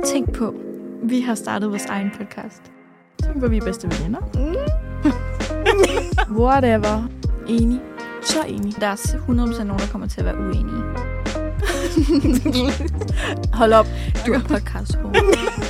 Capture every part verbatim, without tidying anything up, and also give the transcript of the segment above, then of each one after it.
Tænk på, vi har startet vores egen podcast. Tænk på, vi er bedste veninder. Whatever. Enig. Så enig. Der er hundrede procent nogen, der kommer til at være uenige. Hold op. Du er podcast -hoved.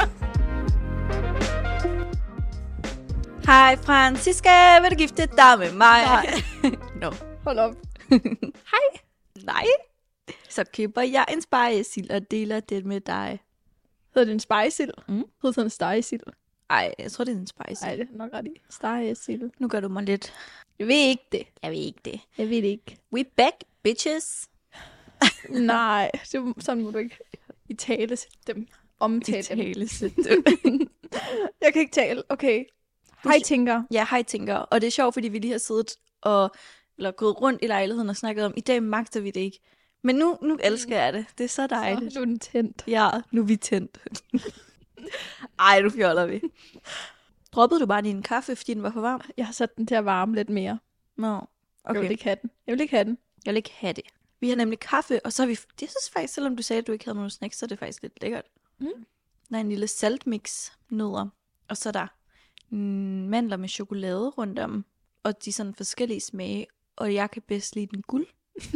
Hej Franziska, vil du gifte dig med mig? Nej. No. Hold op. Hej. Nej. Så køber jeg en spejesild og deler det med dig. Hedder det en spejesild? Mm. Hedder det en stegesild? Ej, jeg tror, det er en spejesild. Nej, det er nok ret i. Stegesild. Nu gør du mig lidt. Jeg ved ikke det. Jeg ved ikke det. Jeg ved det ikke. We back, bitches. Nej, det, sådan må du ikke i tale sætte dem. Omtale dem. dem. Jeg kan ikke tale. Okay. Hej, tænker. Ja, hej tænker. Og det er sjovt, fordi vi lige har siddet og eller gået rundt i lejligheden og snakket om, i dag magter vi det ikke. Men nu, nu elsker jeg det. Det er så dejligt. Så er du tændt. Ja, nu er vi tændt. Ej, nu fjoller vi. Droppede du bare din kaffe, fordi den var for varm? Jeg har sat den til at varme lidt mere. Nå, Okay. okay. Jeg vil ikke have den. Jeg vil ikke have den. Jeg vil ikke have det. Vi har nemlig kaffe, og så har vi... Jeg synes faktisk, selvom du sagde, at du ikke havde nogen snacks, så er det faktisk lidt lækkert. Mm. Der er en lille saltmix nødder, og så er der mm, mandler med chokolade rundt om, og de er sådan forskellige smage, og jeg kan bedst lide den guld.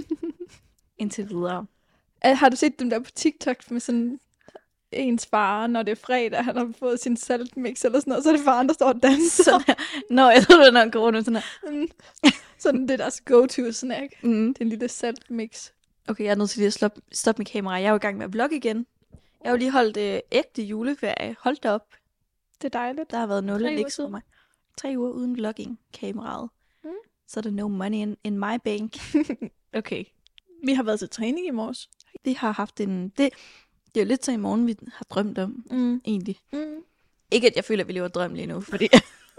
Indtil videre. Har du set dem der på TikTok med sådan ens far, når det er fredag, han har fået sin saltmix eller sådan noget, så er det faren, der står og danser. Sådan her. Nå, jeg tror, det er nok rundt sådan her. Mm. Sådan det er deres go-to snack. Mm. Det er en lille saltmix. Okay, jeg er nødt til lige at stoppe, stoppe mit kamera. Jeg er jo i gang med at vlogge igen. Jeg har jo lige holdt øh, ægte juleferie. Hold da op. Det er dejligt. Der har været nul Tre uger leaks for siden. mig. Tre uger uden vlogging kameraet. Mm. Så er der no money in, in my bank. Okay. Vi har været til træning i morges. Vi har haft en... Det, det er jo lidt så i morgen, vi har drømt om, Mm. egentlig. Mm. Ikke, at jeg føler, at vi lever drøm lige nu, fordi,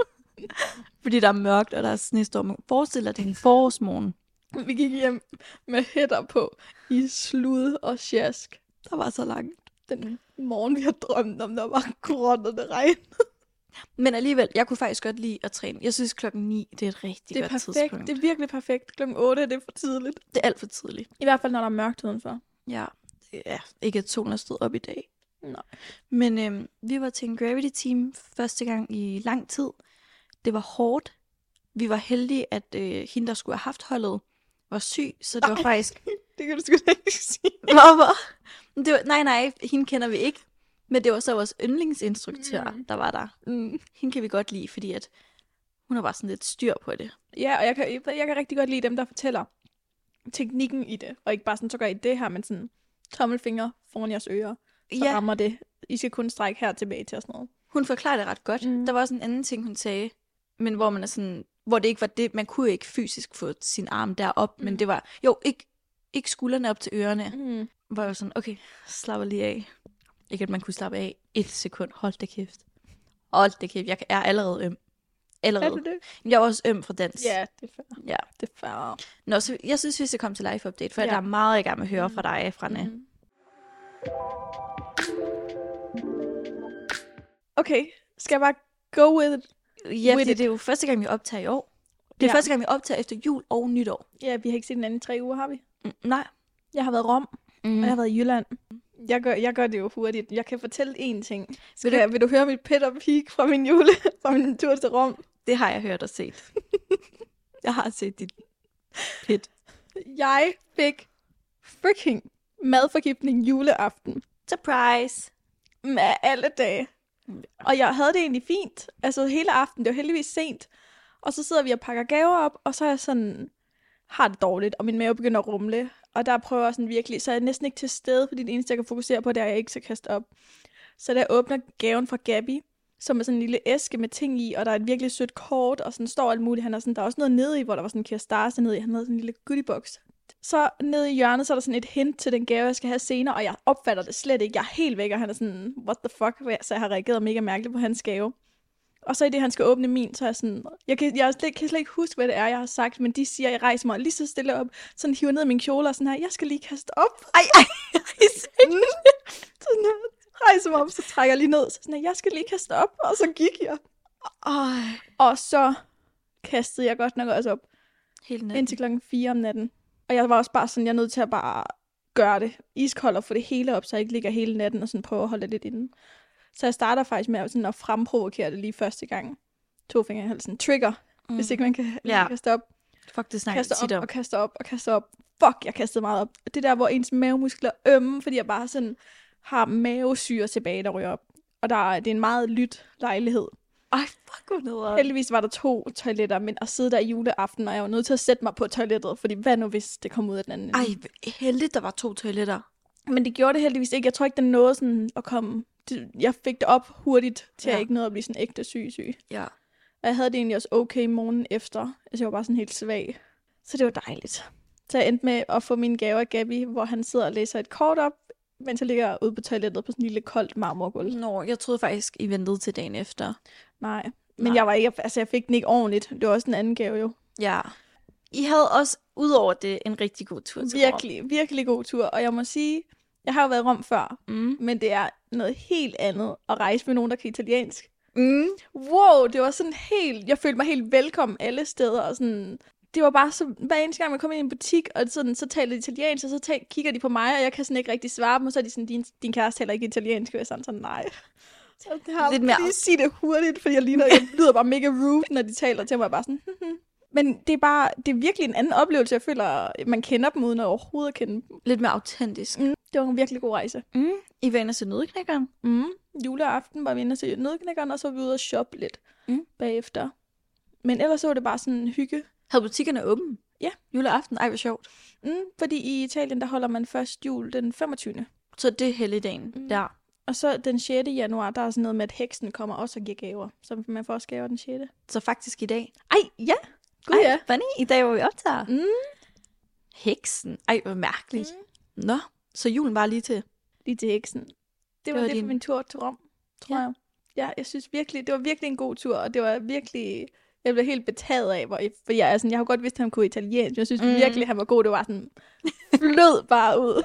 fordi der er mørkt, og der er snestorm. Forestil dig, det er en forårsmorgen. Vi gik hjem med hætter på i slud og sjask. Der var så langt. Den morgen, vi har drømt om, der var gråt og det regnede. Men alligevel, jeg kunne faktisk godt lide at træne. Jeg synes klokken ni, det er et rigtig Det er godt perfekt. tidspunkt. Det er virkelig perfekt. Klokken otte er det for tidligt. Det er alt for tidligt. I hvert fald, når der er mørkt udenfor. Ja, ja ikke at solen er stået op i dag. Nej. Men øhm, vi var til en Gravity Team første gang i lang tid. Det var hårdt. Vi var heldige, at øh, hende, der skulle have haft holdet, var syg. Så det var Ej. faktisk... Det kan du sgu da ikke sige. Hvorfor? Det var... Nej, nej, hende kender vi ikke. Men det var så vores yndlingsinstruktør, Mm. der var der. Mm. Hende kan vi godt lide, fordi at hun har bare sådan lidt styr på det. Ja, og jeg kan, jeg, jeg kan rigtig godt lide dem, der fortæller teknikken i det. Og ikke bare sådan, så gør I det her, men sådan tommelfinger foran jeres ører. Så Ja, rammer det. I skal kun strække her tilbage til og sådan noget. hun forklarede det ret godt. Mm. Der var også en anden ting, hun sagde, men hvor man er sådan, hvor det ikke var det, man kunne ikke fysisk få sin arm derop, mm. men det var, jo, ikke, ikke skuldrene op til ørerne, Mm. hvor jeg var sådan, okay, slapper lige af. Ikke at man kunne slappe af et sekund, hold da kæft. Hold da kæft, jeg er allerede øm. Er Allerede. du det? Jeg er også øm fra dans. Ja, det er fair. Ja. Det er fair. Nå, så jeg synes, vi skal komme til live update, for Ja. ja. der er meget, jeg gerne vil høre fra dig, Franne. Mm. Okay, skal jeg bare go with it? Ja, With fordi it. det er jo første gang, vi optager i år. Det er Ja. første gang, vi optager efter jul og nytår. Ja, vi har ikke set den anden i tre uger, har vi? Mm, nej. Jeg har været i Rom, Mm. og jeg har været i Jylland. Jeg gør, jeg gør det jo hurtigt. Jeg kan fortælle én ting. Skal Vil vil, du- du... vil du høre mit pit og peak fra min jule, fra min tur til Rom? Det har jeg hørt og set. Jeg har set dit pit. Jeg fik freaking madforgiftning juleaften Surprise! med alle dage. Og jeg havde det egentlig fint. Altså hele aften, det var heldigvis sent. Og så sidder vi og pakker gaver op, og så er jeg sådan, har det dårligt, og min mave begynder at rumle. Og der prøver jeg sådan virkelig, så er jeg næsten ikke til stede, fordi det eneste, jeg kan fokusere på, det er, at jeg ikke skal kaste op. Så da jeg åbner gaven fra Gabby, som er sådan en lille æske med ting i, og der er et virkelig sødt kort, og sådan står alt muligt. Han er sådan, der er også noget nede i, hvor der var sådan en kirstase nede i. Han havde sådan en lille goodiebox. Så nede i hjørnet, så er der sådan et hint til den gave, jeg skal have senere, og jeg opfatter det slet ikke. Jeg er helt væk, og han er sådan, what the fuck? Så jeg har reageret mega mærkeligt på hans gave. Og så i det, han skal åbne min, så er jeg sådan, jeg kan, jeg slet, kan slet ikke huske, hvad det er, jeg har sagt, men de siger, jeg rejser mig lige så stille op, sådan hiver ned min kjole og sådan her, jeg skal lige kaste op. Ej, ej, ej. Sådan her, rejser mig op, så trækker jeg lige ned, så sådan her, jeg skal lige kaste op, og så gik jeg. Ej. Og så kastede jeg godt nok også op, Helt ned. indtil klokken fire om natten. Og jeg var også bare sådan, jeg er nødt til at bare gøre det iskold og få det hele op, så jeg ikke ligger hele natten og sådan prøver at holde det lidt inde. Så jeg starter faktisk med at, sådan at fremprovokere det lige første gang. To fingre i halsen. Trigger, mm. hvis ikke man kan ja. kaste op. Fuck, det snakker kaster tit op om. og kaster op og kaster op. Fuck, jeg kastede meget op. Det der, hvor ens mavemuskler ømme, fordi jeg bare sådan har mavesyre tilbage, der ryger op. Og der er, det er en meget lyt lejlighed. Ej, fuck, hvor nederen. Heldigvis var der to toiletter, men at sidde der i juleaften, og jeg var nødt til at sætte mig på toilettet, fordi hvad nu, hvis det kom ud af den anden? Ej, heldigt, der var to toiletter. Men det gjorde det heldigvis ikke. Jeg tror ikke, den nåede sådan at komme. Jeg fik det op hurtigt, til ja. jeg ikke nåede at blive sådan ægte syg syg. Ja. Og jeg havde det egentlig også okay morgen efter. Altså, jeg var bare sådan helt svag. Så det var dejligt. Så jeg endte med at få mine gaver af Gabby, hvor han sidder og læser et kort op, mens jeg ligger ude på toilettet på sådan en lille koldt marmorgulv. Nå, jeg troede faktisk, I ventede til dagen efter. Nej, men Nej. jeg var ikke, altså jeg fik den ikke ordentligt. Det var også en anden gave jo. Ja. I havde også, udover det, en rigtig god tur til Virkelig, virkelig god tur. Og jeg må sige, jeg har jo været i Rom før, mm. men det er noget helt andet at rejse med nogen, der kan italiensk. Mm. Wow, det var sådan helt, jeg følte mig helt velkommen alle steder, og sådan, det var bare så, hver eneste gang man kom ind i en butik, og sådan, så talte de italiensk, og så tal, kigger de på mig, og jeg kan sådan ikke rigtig svare dem, og så er de sådan, din, din kæreste taler ikke italiensk, og jeg er sådan, sådan nej. Så det har, lidt mere lige sige det hurtigt, fordi jeg, ligner, jeg lyder bare mega rude, når de taler til mig, bare sådan, men det er bare, det er virkelig en anden oplevelse, jeg føler, man kender dem, uden at overhovedet kende dem. Lidt mere autentisk. Mm, det var en virkelig god rejse. Mm. I var inde til Nøddeknækkeren. Mm. Juleaften var vi inde til Nøddeknækkeren, og så var vi ude og shoppe lidt mm. bagefter. Men ellers så var det bare sådan en hygge. Havde butikkerne åben? Ja. Juleaften? Ej, hvor sjovt. Mm, fordi i Italien, der holder man først jul den femogtyvende Så det er helligdagen mm. der. Og så den sjette januar, der er sådan noget med, at heksen kommer også og giver gaver. Så man får også gaver den sjette. Så faktisk i dag. Ej, ja. Gud, Ej, ja. funny. I dag var vi optager. Mm. Heksen. Ej, hvor mærkeligt. Mm. Nå, så julen var lige til. Lige til heksen. Det var, var det din... for min tur til Rom, tror Ja. jeg. Ja, jeg synes virkelig, det var virkelig en god tur, og det var virkelig, jeg blev helt betaget af, hvor jeg, for jeg, er sådan, jeg har godt vidst, at han kunne italiensk, men jeg synes mm. virkelig, han var god. Det var sådan, flød bare ud.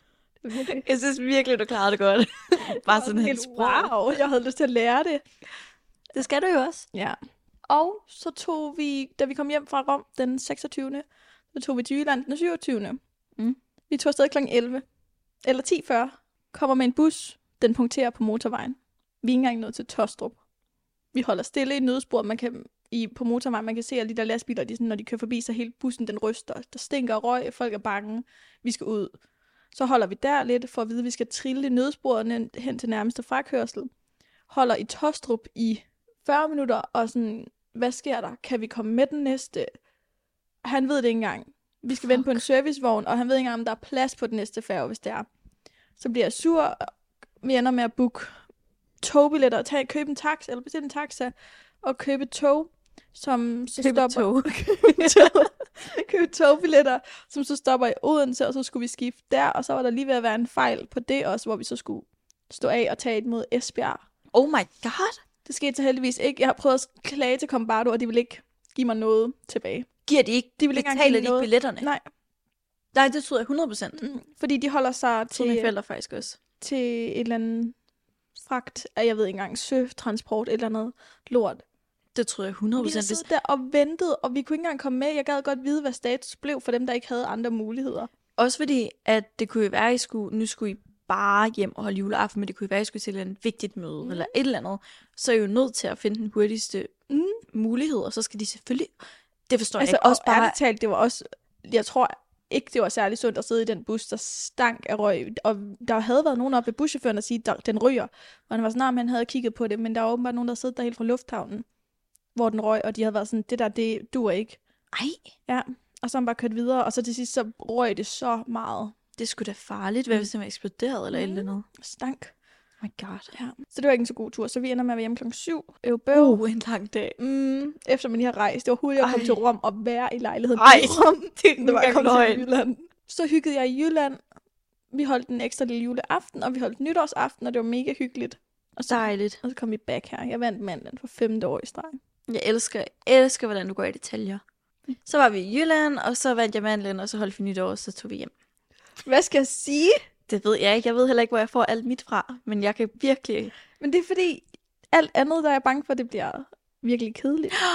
Jeg synes virkelig, du klarede det godt. Bare sådan helt sprog. Wow, jeg havde lyst til at lære det. Det skal du jo også. Ja. Og så tog vi, da vi kom hjem fra Rom den seksogtyvende, så tog vi til Jylland den syvogtyvende. Mm. Vi tog afsted klokken elleve. Eller ti fyrre. Kommer med en bus. Den punkterer på motorvejen. Vi er ikke engang nået til Tostrup. Vi holder stille i nødsporet. Man kan, i, på motorvejen, man kan se alle de der lastbiler, de, sådan, når de kører forbi, så hele bussen den ryster. Der stinker røg, folk er bange. Vi skal ud. Så holder vi der lidt, for at vide, at vi skal trille i nødsporet hen til nærmeste frakørsel. Holder i Tostrup i fyrre minutter, og sådan, hvad sker der? Kan vi komme med den næste? Han ved det ikke engang. Vi skal Fuck. vente på en servicevogn, og han ved ikke engang, om der er plads på den næste færge, hvis det er. Så bliver jeg sur. Vi ender med at booke togbilletter, og tage, købe en taxa, eller bestille en taxa, og købe et tog, som så købe stopper... tog. købe togbilletter, som så stopper i Odense, og så skulle vi skifte der, og så var der lige ved at være en fejl på det også, hvor vi så skulle stå af og tage et mod Esbjerg. Oh my god. Det skete så heldigvis ikke. Jeg har prøvet at klage til Combardo, og de vil ikke give mig noget tilbage. Giver de ikke? De vil ikke betaler de ikke noget. billetterne? Nej. Nej, det tror jeg hundrede procent. Mm, fordi de holder sig til... mine til, forældre faktisk også. til et eller andet fragt af, jeg ved ikke engang, søtransport, et eller andet lort. Det tror jeg hundrede procent. Vi har siddet der og ventet, og vi kunne ikke engang komme med. Jeg gad godt vide, hvad status blev for dem, der ikke havde andre muligheder. Også fordi, at det kunne jo være, at I skulle, nu skulle I bare hjem og holde juleaften, men det kunne jo være, at I skulle til et vigtigt møde, mm. eller et eller andet. Så er I jo nødt til at finde den hurtigste mm. mulighed, og så skal de selvfølgelig... Det forstår altså, jeg ikke. Også bare... bare... talt, det var også... Jeg tror ikke, det var særlig sundt at sidde i den bus, der stank af røg. Og der havde været nogen oppe ved buschaufføren, der siger, at den ryger. Og han var sådan, at han havde kigget på det, men der var åbenbart nogen, der sad der helt fra lufthavnen, hvor den røg, og de havde været sådan, det der, det duer ikke. Ej. Ja, og så har han bare kørt videre, og så til sidst, så røg det så meget. Det skulle da farligt, hvad hvis det var eksploderet eller mm. et eller andet. Stank. Oh my god. Ja. Så det var ikke en så god tur, så vi ender med at være hjemme klokken syv. Øh, bøv. Uh, en lang dag. Mm, efter man lige har rejst. Det var hurtigt at komme til Rom og være i lejligheden Ej, i Rom. det, det var at komme til Jylland. Så hyggede jeg i Jylland. Vi holdt en ekstra lille juleaften, og vi holdt nytårsaften, og det var mega hyggeligt. Og så, dejligt. Og så kom vi back her. Jeg vandt manden for femte år i streg. Jeg elsker, elsker, hvordan du går i detaljer. Så var vi i Jylland, og så vandt jeg mandlen, og så holdt vi nytår, og så tog vi hjem. Hvad skal jeg sige? Det ved jeg ikke. Jeg ved heller ikke, hvor jeg får alt mit fra, men jeg kan virkelig... Men det er fordi, alt andet, der er jeg bange for, det bliver virkelig kedeligt.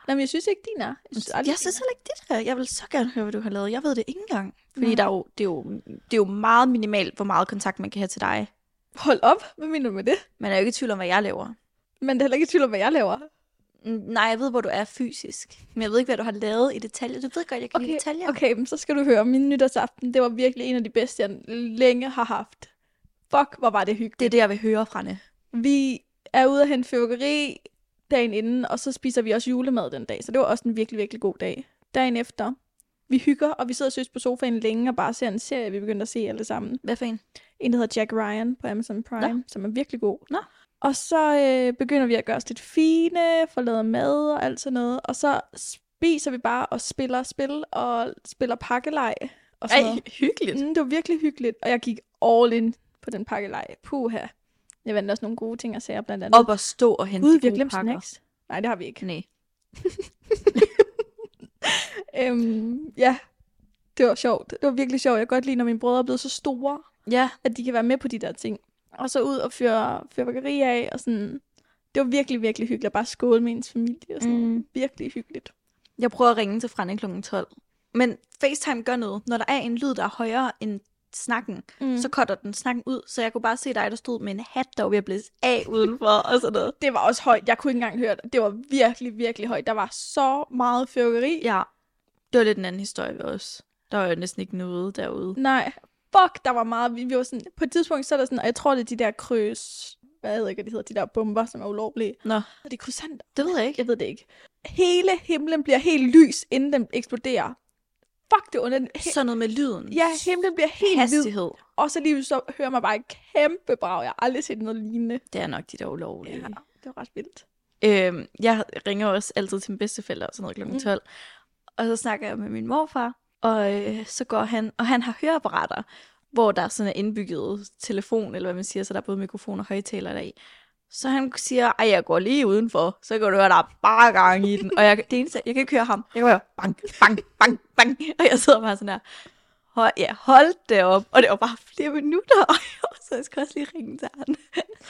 Nej, men jeg synes ikke, din er. Jeg synes, aldrig, Jeg synes heller ikke det der. Jeg vil så gerne høre, hvad du har lavet. Jeg ved det ikke engang. Fordi Nej. der er jo, det, er jo, det er jo meget minimalt, hvor meget kontakt man kan have til dig. Hold op, hvad mener du med det? Man er jo ikke i tvivl om, hvad jeg laver. Men det er heller ikke i tvivl om, hvad jeg laver. Mm, Nej, jeg ved, hvor du er fysisk. Men jeg ved ikke, hvad du har lavet i detaljer. Du ved godt, jeg kan lide Okay, detaljer. okay, men så skal du høre, min nytårsaften, det var virkelig en af de bedste, jeg længe har haft. Fuck, hvor var det hyggeligt. Det er det, jeg vil høre fra det. Vi er ude at hente fyrværkeri dagen inden, og så spiser vi også julemad den dag. Så det var også en virkelig, virkelig god dag. Dagen efter, vi hygger, og vi sidder og søs på sofaen længe og bare ser en serie, vi begyndte at se alle sammen. Hvad for en? En, der hedder Jack Ryan på Amazon Prime, Nå. som er virkelig god. Nå. Og så øh, begynder vi at gøre os lidt fine, få lavet mad og alt sådan noget. Og så spiser vi bare og spiller spil og spiller pakkelej og sådan Ej, noget. hyggeligt. Mm, det var virkelig hyggeligt, og jeg gik all in på den pakkelej. Puha. Jeg vandt også nogle gode ting at sige, blandt andet. Op og stå og hente Gud, de vi har gode glemt pakker. snacks. Nej, det har vi ikke. Nej. øhm, ja, det var sjovt. Det var virkelig sjovt. Jeg kan godt lide, når mine brødre er blevet så store, Ja, at de kan være med på de der ting. Og så ud og fyre fyrværkeri af, og sådan. Det var virkelig, virkelig hyggeligt at bare skåle med ens familie og sådan noget. Mm. Virkelig hyggeligt. jeg prøver at ringe til Franne klokken tolv. Men FaceTime gør noget. Når der er en lyd, der er højere end snakken, Mm. så cutter den snakken ud. Så jeg kunne bare se dig, der stod med en hat, der var ved at blæse af udenfor og sådan noget. Det var også højt. Jeg kunne ikke engang høre det. Det var virkelig, virkelig højt. Der var så meget fyrværkeri. Ja, det var lidt en anden historie ved os. Der var jo næsten ikke noget derude. Nej, fuck, der var meget. Vi, vi var sådan, på et tidspunkt, så er der sådan, og jeg tror, det er de der kryds, hvad jeg ved ikke, hvad de hedder, de der bomber, som er ulovlige. Nå, Og det er krydsanter. det ved jeg ikke. Jeg ved det ikke. Hele himlen bliver helt lys, inden den eksploderer. Fuck, det er under den. He- Sådan noget med lyden. ja, himlen bliver helt hvid. Hastighed. Og så lige så hører man bare et kæmpe brag. Jeg har aldrig set noget lignende. Det er nok de der ulovlige. Ja, det var ret vildt. Øhm, jeg ringer også altid til min bedstefælder, sådan noget klokken Mm. tolv. Og så snakker jeg med min morfar, og øh, så går han, og han har høreapparater, hvor der er sådan en indbygget telefon, eller hvad man siger, så der er både mikrofon og højtaler deri. Så han siger, ej, jeg går lige udenfor, så kan du høre, der er bare gang i den. Og jeg, det eneste, jeg kan ikke høre ham. Jeg kan høre bang, bang, bang, bang. Og jeg sidder bare sådan der, hold, ja, hold det op. Og det var bare flere minutter, og så jeg skal også lige ringe til ham.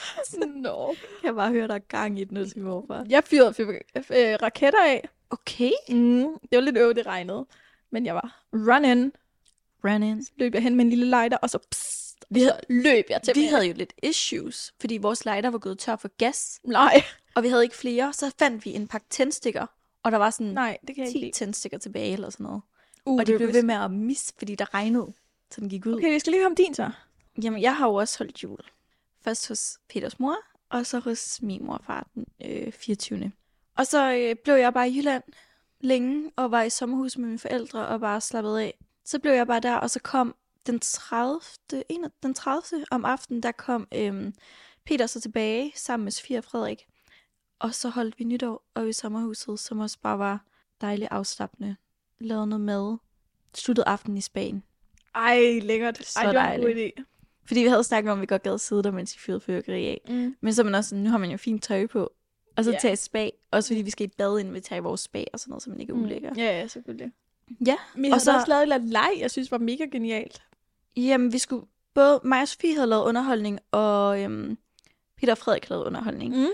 Nå. Jeg kan bare høre, der er gang i den hos min morfar. Jeg fyrede fyrværk- øh, raketter af. Okay. Mm, det var lidt øv, det regnede. Men jeg var run-in. Run in. Løb jeg hen med en lille lighter, og så pssst, Vi havde, løb jeg til vi mere. havde jo lidt issues, fordi vores lighter var gået tør for gas, Nej, og vi havde ikke flere. Så fandt vi en pakke tændstikker, og der var sådan nej, det kan jeg ikke ti lide. tændstikker tilbage eller sådan noget. Uh, Og de det blev var ved med at misse, fordi der regnede, så den gik ud. Okay, vi skal lige høre om din så. Jamen, jeg har jo også holdt jul. Først hos Peters mor, og så hos min mor og far den øh, fireogtyvende Og så øh, blev jeg bare i Jylland længe, og var i sommerhus med mine forældre, og bare slappet af. Så blev jeg bare der, og så kom den tredivte den tredivte om aftenen, der kom øh, Peter så tilbage, sammen med Sofie og Frederik. Og så holdt vi nytår, og i sommerhuset, som også bare var dejligt afslappende. Lavede noget mad. Sluttede aftenen i Spanien. Ej, lækkert. Så Ej, det var en god dejligt. idé. Fordi vi havde snakket om, at vi godt gad sidde der, mens vi fyrede fyrværkeri af. Mm. Men så er man også sådan, nu har man jo fint tøj på. Og så Ja. yeah. tage et spa. Også fordi vi skal i bad, inden vi tager i vores spa og sådan noget, så man ikke er ulækker. Ja, ja, selvfølgelig. Ja. Vi Og havde så- så... også lavet et eller andet leg, jeg synes var mega genialt. Jamen, vi skulle... Både mig og Sofie havde lavet underholdning, og øhm, Peter og Frederik havde lavet underholdning. Mm.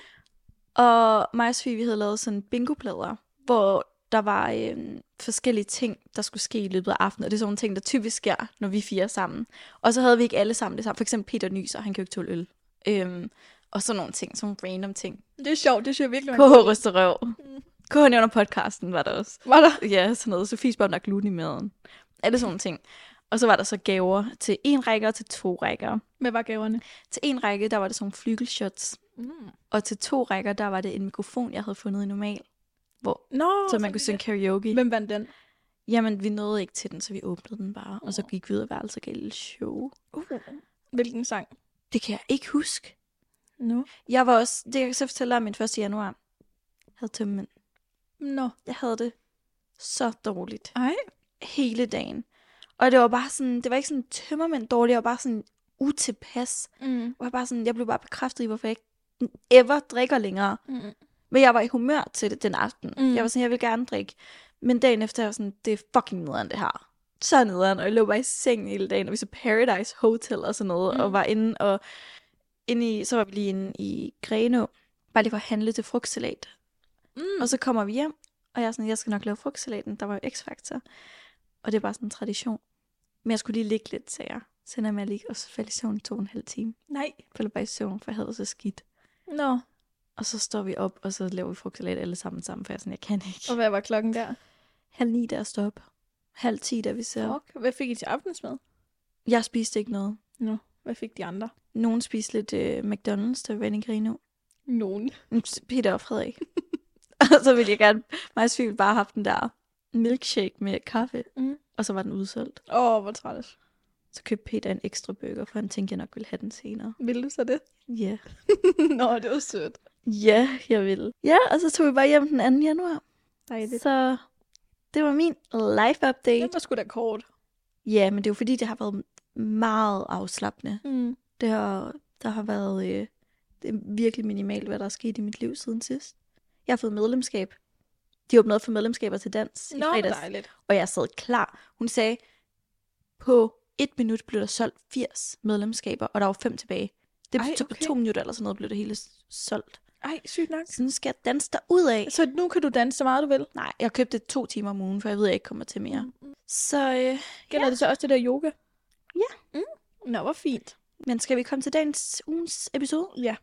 Og mig og Sofie, vi havde lavet sådan bingo-plader, hvor der var øhm, forskellige ting, der skulle ske i løbet af aftenen. Og det er sådan nogle ting, der typisk sker, når vi fire er sammen. Og så havde vi ikke alle sammen det samme. For eksempel Peter nyser, han kan jo ikke tåle øl. Øhm, og sådan nogle ting, sådan nogle random ting. Det er sjovt, det synes jeg virkelig K var H en god idé. ryster røv. K H nævner podcasten, var der også. Var der? Ja, sådan noget. Sofie spørger, om der er gluten i maden. Alle sådan nogle ting. Og så var der så gaver til en række og til to rækker. Hvad var gaverne? Til en række, der var det sådan nogle flygelshots. Mm. Og til to rækker, der var det en mikrofon, jeg havde fundet i normal. Hvor, Nå, så man kunne synge karaoke. Hvem vandt den? Jamen, vi nåede ikke til den, så vi åbnede den bare. Og så gik vi ud af værelset og gav et lille show. Uh. Hvilken sang? Det kan jeg ikke huske. Nu. Jeg var også, det jeg kan så fortælle om min første januar, havde tømmermænd. Nå. Jeg havde det så dårligt. Ej. Hele dagen. Og det var bare sådan, det var ikke sådan tømmermænd dårligt, jeg var bare sådan utilpas. Mm. Og jeg, bare sådan, jeg blev bare bekræftet i, hvorfor jeg ikke ever drikker længere. Mm. Men jeg var i humør til det den aften. Mm. Jeg var sådan, jeg vil gerne drikke. Men dagen efter, jeg var sådan, det er fucking nederen det her. Så nederen, og jeg lå bare i sengen hele dagen, og vi så Paradise Hotel og sådan noget, Mm. og var inde, og inde i, så var vi lige inde i Grenå, bare lige for at handle til frugtsalat. Mm. Og så kommer vi hjem, Og jeg er sådan, jeg skal nok lave frugtsalaten. Der var jo X-Factor. Og det er bare sådan en tradition. Men jeg skulle lige ligge lidt, så jeg sender mig lige, og så faldt i søvn to og en halv time. Nej. Jeg falder bare i søvn, for jeg havde det så skidt. Nå. Og så står vi op, og så laver vi frugtsalat alle sammen sammen, for jeg er sådan, jeg kan ikke. Og hvad var klokken der? Halv ni, der står op. Halv ti, da vi ser. Fuck. Hvad fik I til aftensmad? Jeg spiste ikke noget. Nå. Hvad fik de andre? Nogen spiste lidt øh, McDonald's, der var inde i Grino. Nogen. Peter og Frederik. Og så ville jeg gerne, mig og Sofie bare have haft den der milkshake med kaffe. Mm. Og så var den udsolgt. Åh, oh, hvor træt. Så købte Peter en ekstra burger, for han tænkte, jeg nok ville have den senere. Vil du så det? Ja. Yeah. Nå, det var sødt. Ja, jeg vil. Ja, og så tog vi bare hjem den anden januar. Dejligt. Så det var min life update. Det var sgu da kort. Ja, men det er jo fordi, det har været meget afslappende. Mm. Det har, der har været øh, det er virkelig minimalt, hvad der er sket i mit liv siden sidst. Jeg har fået medlemskab. De åbnede op for medlemskaber til dans Nå, i fredags. dejligt. Og jeg sad klar. Hun sagde, på et minut blev der solgt firs medlemskaber, og der var fem tilbage. Det Ej, så på okay. to minutter eller sådan noget blev det hele solgt. Ej, sygt nok. Så nu skal jeg danse derud af. Så nu kan du danse så meget, du vil? Nej, jeg købte to timer om ugen, for jeg ved, jeg ikke kommer til mere. Mm. Så øh, Gælder ja. det så også det der yoga? Ja. Mm. Nå, hvor fint. Men skal vi komme til dagens ugens episode? Ja.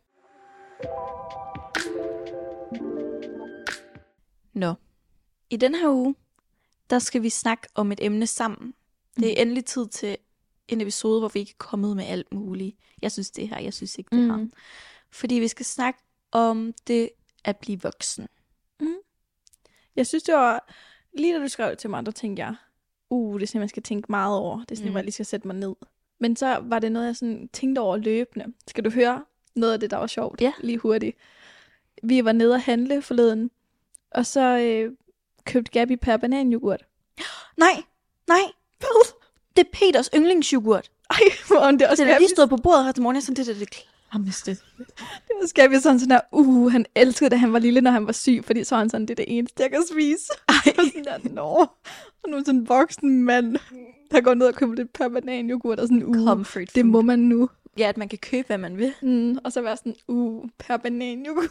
Nå. I den her uge, der skal vi snakke om et emne sammen. Det er endelig tid til en episode, hvor vi ikke er kommet med alt muligt. Jeg synes det her, jeg synes ikke det her. Mm. Fordi vi skal snakke om det at blive voksen. Mm. Jeg synes, det var... Lige da du skrev det til mig, der tænkte jeg, uh, det er sådan, man skal tænke meget over. Det er sådan, mm. hvor jeg lige skal sætte mig ned. Men så var det noget, jeg sådan tænkte over løbende. Skal du høre noget af det, der var sjovt? Ja. Lige hurtigt. Vi var nede og handle forleden, og så øh, købte Gabi per bananyoghurt. Nej, nej. Det er Peters yndlingsyoghurt. Ej, hvor det også Det er lige stået på bordet her til morgen. Jeg sådan, det er det klammeste. Det var Gabi sådan sådan der, uh, han elskede det, han var lille, når han var syg, fordi så var han sådan, det er det eneste, jeg kan spise. Ej. Og sådan der, nå. Og nu er sådan en voksen mand, der går ned og køber det per bananyoghurt, og sådan, uh, Comfort det food. må man nu. Ja, at man kan købe, hvad man vil. Mm, og så være sådan, uh, per bananyoghurt.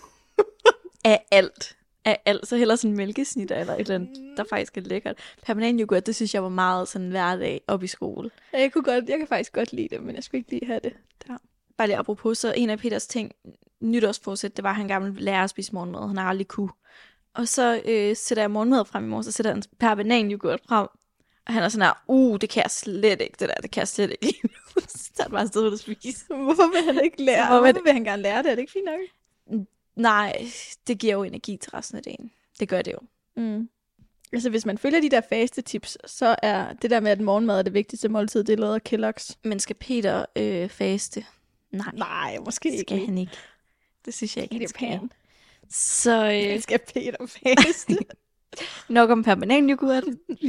Af alt. Af alt. Så heller sådan mælkesnitter eller et eller andet, der faktisk er lækkert. Permanent-yoghurt, det synes jeg var meget sådan hverdag op i skole. Ja, jeg kunne godt, jeg kan faktisk godt lide det, men jeg skulle ikke lige have det der. Bare lige apropos, så en af Peters ting, nytårsforsæt, det var, at han gerne ville lære at spise morgenmad. Han har aldrig kunne. Og så øh, sætter jeg morgenmad frem i morgen, så sætter han per bananyoghurt frem. Og han er sådan her, uh, det kan jeg slet ikke, det der, det kan jeg slet ikke lige nu. Så tager han bare afsted og spise. Hvorfor vil han ikke lære? Hvorfor Hvorfor vil han gerne lære det? Er det ikke fint nok? Nej, det giver jo energi til resten af dagen. Det gør det jo. Mm. Altså, hvis man følger de der faste tips, så er det der med, at morgenmad er det vigtigste måltid, det er lavet af Kellogg's. Men skal Peter øh, faste? Nej, Nej, måske det skal ikke. han ikke. Det synes jeg ikke, han Det er skal. pænt. Så øh, Det skal Peter faste. nok om permanent yoghurt.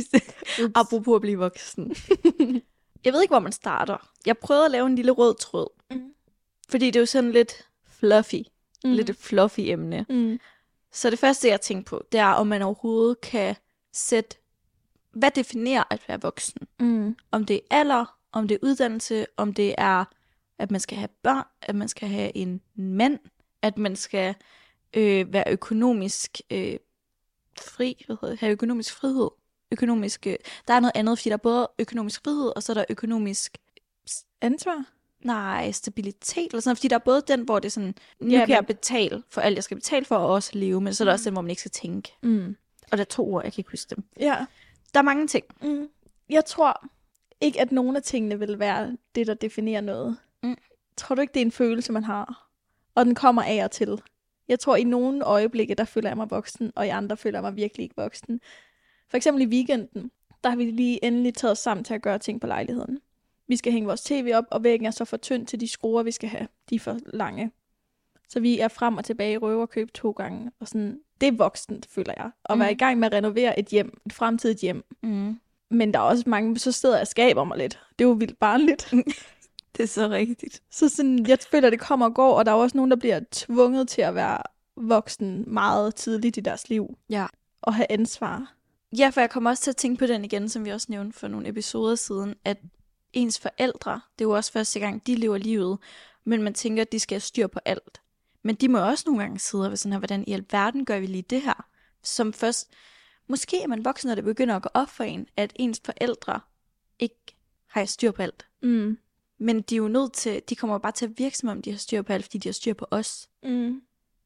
Apropos at blive voksen. Jeg ved ikke, hvor man starter. Jeg prøvede at lave en lille rød tråd. Mm. Fordi det er jo sådan lidt fluffy. Mm. Lidt et fluffy emne. Mm. Så det første, jeg tænker på, det er, om man overhovedet kan sætte, hvad definerer at være voksen? Mm. Om det er alder, om det er uddannelse, om det er, at man skal have børn, at man skal have en mand, at man skal øh, være økonomisk øh, fri, hvad hedder det? Have økonomisk frihed. Økonomisk, øh, der er noget andet, fordi der er både økonomisk frihed, og så er der økonomisk Ansvar? nej, stabilitet, eller sådan, fordi der er både den, hvor det er sådan, nu Ja, ja, kan jeg men- betale for alt, jeg skal betale for, og også leve, men så er der også den, hvor man ikke skal tænke. Mm. Og der er to ord, jeg kan ikke huske dem. Ja. Der er mange ting. Mm. Jeg tror ikke, at nogen af tingene vil være det, der definerer noget. Mm. Tror du ikke, det er en følelse, man har? Og den kommer af og til. Jeg tror, i nogle øjeblikke, der føler jeg mig voksen, og i andre føler jeg mig virkelig ikke voksen. For eksempel i weekenden, der har vi lige endelig taget os sammen til at gøre ting på lejligheden. Vi skal hænge vores tv op, og væggen er så for tynd til de skruer, vi skal have. De er for lange. Så vi er frem og tilbage i røverkøb to gange. Og sådan, det er voksent, føler jeg. At Mm. være i gang med at renovere et hjem, et fremtidigt hjem. Mm. Men der er også mange, så sidder jeg og skaber mig lidt. Det er jo vildt barnligt. Det er så rigtigt. Så sådan, jeg føler, det kommer og går, og der er også nogen, der bliver tvunget til at være voksen meget tidligt i deres liv. Ja. Og have ansvar. Ja, for jeg kommer også til at tænke på den igen, som vi også nævnte for nogle episoder siden, at ens forældre, det er jo også første gang, de lever livet, men man tænker, at de skal have styr på alt. Men de må jo også nogle gange sidde og være sådan her, hvordan i alverden gør vi lige det her? Som først, måske er man voksen, når det begynder at gå op for en, at ens forældre ikke har styr på alt. Mm. Men de er jo nødt til, de kommer jo bare til at virke, som om de har styr på alt, fordi de har styr på os. Mm.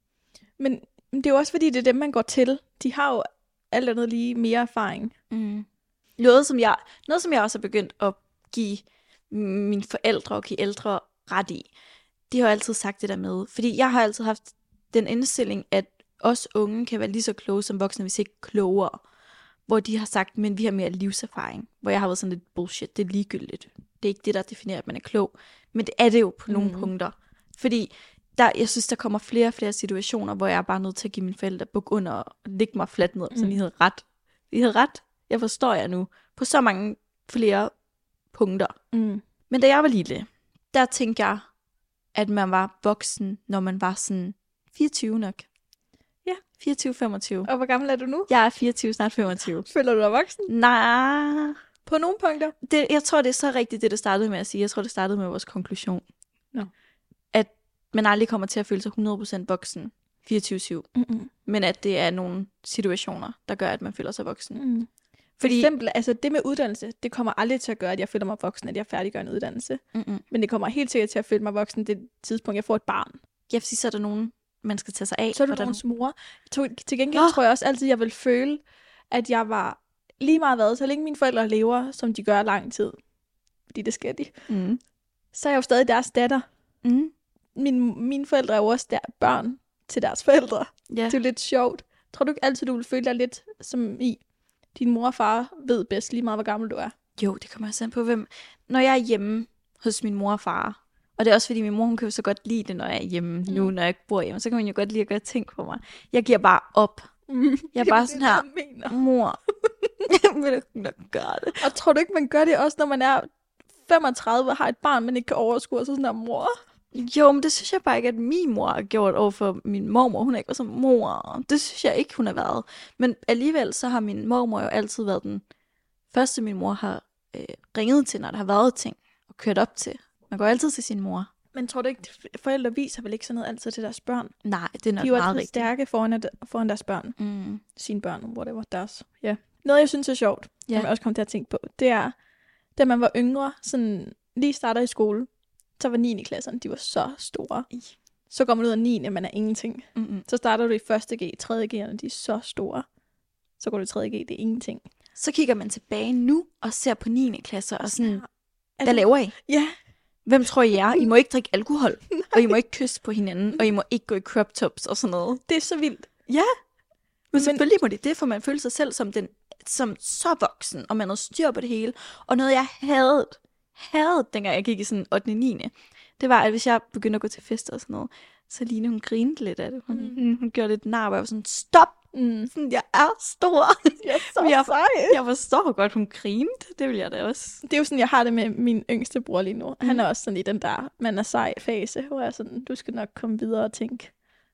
Men det er jo også, fordi det er dem, man går til. De har jo alt andet lige mere erfaring. Mm. Noget, som jeg, noget, som jeg også har begyndt at give mine forældre og give ældre ret i, de har jo altid sagt det der med, fordi jeg har altid haft den indstilling, at os unge kan være lige så kloge som voksne, hvis ikke klogere. Hvor de har sagt, men vi har mere livserfaring. Hvor jeg har været sådan lidt bullshit, det er ligegyldigt. Det er ikke det, der definerer, at man er klog. Men det er det jo på mm. nogle punkter. Fordi der, jeg synes, der kommer flere og flere situationer, hvor jeg er bare nødt til at give mine forældre buk under og lægge mig fladt ned. Mm. Så de havde ret. De havde ret. Jeg forstår jer nu. På så mange flere punkter. Mm. Men da jeg var lille, der tænkte jeg, at man var voksen, når man var sådan fireogtyve nok. Ja. fireogtyve femogtyve. Og hvor gammel er du nu? Jeg er fireogtyve, snart femogtyve. Føler du dig voksen? Nej. På nogle punkter? Det, jeg tror, det er så rigtigt, det du startede med at sige. Jeg tror, det startede med vores konklusion. No. At man aldrig kommer til at føle sig hundrede procent voksen fireogtyve syv. Mm-mm. Men at det er nogle situationer, der gør, at man føler sig voksen. Mm. For eksempel, altså det med uddannelse, det kommer aldrig til at gøre, at jeg føler mig voksen, at jeg færdiggør en uddannelse. Mm-mm. Men det kommer helt sikkert til at føle mig voksen det tidspunkt, jeg får et barn. Jeg vil sige, så er der nogen, man skal tage sig af. Så er du og der nogens mor. Til gengæld oh. tror jeg også altid, jeg vil føle, at jeg var lige meget hvad, så længe mine forældre lever, som de gør lang tid. Fordi det skal de. Mm. Så er jeg jo stadig deres datter. Mm. Min, mine forældre er jo også der, børn til deres forældre. Yeah. Det er jo lidt sjovt. Tror du ikke altid, du vil føle dig lidt som i, din mor og far ved bedst lige meget, hvor gammel du er? Jo, det kommer også an på, hvem. Når jeg er hjemme hos min mor og far, og det er også fordi, min mor, hun kan jo så godt lide det, når jeg er hjemme mm. nu, når jeg ikke bor hjemme, så kan hun jo godt lide at gøre ting for mig. Jeg giver bare op. Mm. Jeg er bare sådan her, mor, jeg vil ikke nok gøre det. Og tror du ikke, man gør det også, når man er femogtredive og har et barn, man ikke kan overskue, og så sådan her, mor? Jo, men det synes jeg bare ikke, at min mor har gjort over for min mormor. Hun har ikke været som mor. Det synes jeg ikke, hun har været. Men alligevel så har min mormor jo altid været den første, min mor har øh, ringet til, når der har været ting og kørt op til. Man går altid til sin mor. Men tror du ikke, forældre viser vel ikke sådan noget altid til deres børn? Nej, det er nok de er jo meget rigtigt. De er stærke foran, foran deres børn. Mm. Sine børn, whatever, deres. Ja. Yeah. Noget, jeg synes er sjovt, yeah. som jeg også kom til at tænke på, det er, da man var yngre, sådan lige starter i skole, så var niende klasserne, de var så store. Så går man ud af niende, man er ingenting. Mm-mm. Så starter du i første G, tredje G'erne, de er så store. Så går du i tredje G, det er ingenting. Så kigger man tilbage nu og ser på niende klasser og sådan, ja. hvad laver I? Ja. Hvem tror I er? I må ikke drikke alkohol, og I må ikke kysse på hinanden, og I må ikke gå i crop tops og sådan noget. Det er så vildt. Ja, men selvfølgelig må det det, for man føler sig selv som, den, som så voksen, og man har styr på det hele. Og noget, jeg havde, havde, dengang jeg gik i sådan ottende og niende, det var, at hvis jeg begyndte at gå til fester og sådan noget, så Line, hun grinede lidt af det. Hun, mm. hun gjorde lidt nar, og jeg var sådan, stop! Mm. Sådan, jeg er stor. Jeg er så jeg, sej. Jeg forstår godt, hun grinede. Det vil jeg da også. Det er jo sådan, jeg har det med min yngste bror lige nu. Mm. Han er også sådan i den der, man er sej fase, hvor jeg er sådan, du skal nok komme videre og tænke,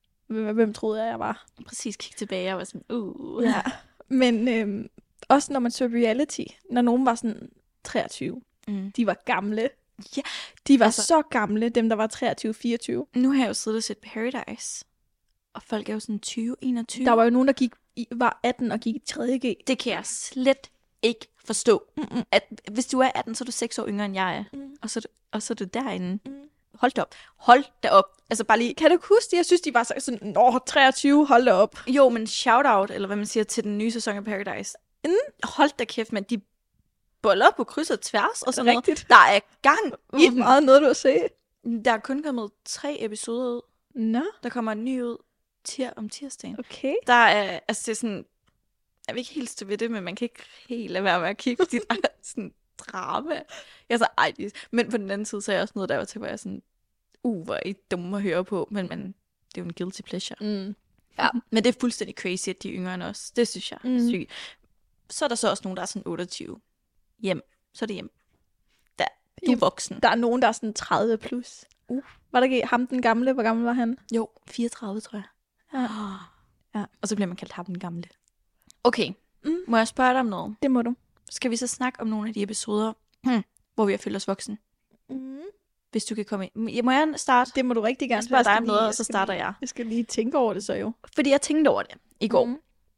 hvem troede jeg, jeg var? Præcis, kigge tilbage og var sådan, uh. Ja. Men øhm, også når man så reality, når nogen var sådan treogtyve, mm. de var gamle. Ja, de var altså, så gamle, dem der var treogtyve fireogtyve. Nu har jeg jo siddet og set Paradise, og folk er jo sådan tyve enogtyve. Der var jo nogen, der gik i, var atten og gik i tredje G. Det kan jeg slet ikke forstå. Mm-mm. At hvis du er atten, så er du seks år yngre end jeg er, mm. og, så, og så er du derinde. Mm. Hold da op. Hold da op. Altså bare lige, kan du ikke huske det? Jeg synes, de var så sådan, åh, treogtyve, hold da op. Jo, men shout out, eller hvad man siger, til den nye sæson af Paradise. Mm. Hold da kæft, men de boller på kryds og tværs og sådan rigtigt. noget. Der er gang i den. Meget noget, du har set. Der er kun kommet tre episoder ud. Nå. Der kommer en ny ud tir om tirsdagen. Okay. Der er, altså det er sådan, jeg vil ikke helt stå ved det, men man kan ikke helt lade være med at kigge, fordi der er sådan drama. Jeg er så, ej, men på den anden side, så er jeg også noget, der var til, hvor jeg er sådan, uh, hvor er I dumme at høre på, men, men det er jo en guilty pleasure. Mm. Ja, men det er fuldstændig crazy, at de er yngre end os. Det synes jeg er mm. sygt. Så er der så også nogen, der er sådan otteogtyve. Hjem. Så er det hjem. Der, du er voksen. Der er nogen, der er sådan tredive plus. Uh. Var der ikke ham den gamle? Hvor gammel var han? Jo, fireogtredive, tror jeg. Ja. Ja. Og så bliver man kaldt ham den gamle. Okay, mm. må jeg spørge dig om noget? Det må du. Skal vi så snakke om nogle af de episoder, hmm, hvor vi har følt os voksen? Mm. Hvis du kan komme ind. Må jeg starte? Det må du rigtig gerne. Jeg spørger dig om noget, og så starter lige, jeg. Jeg skal lige tænke over det så jo. Fordi jeg tænkte over det i går. Mm.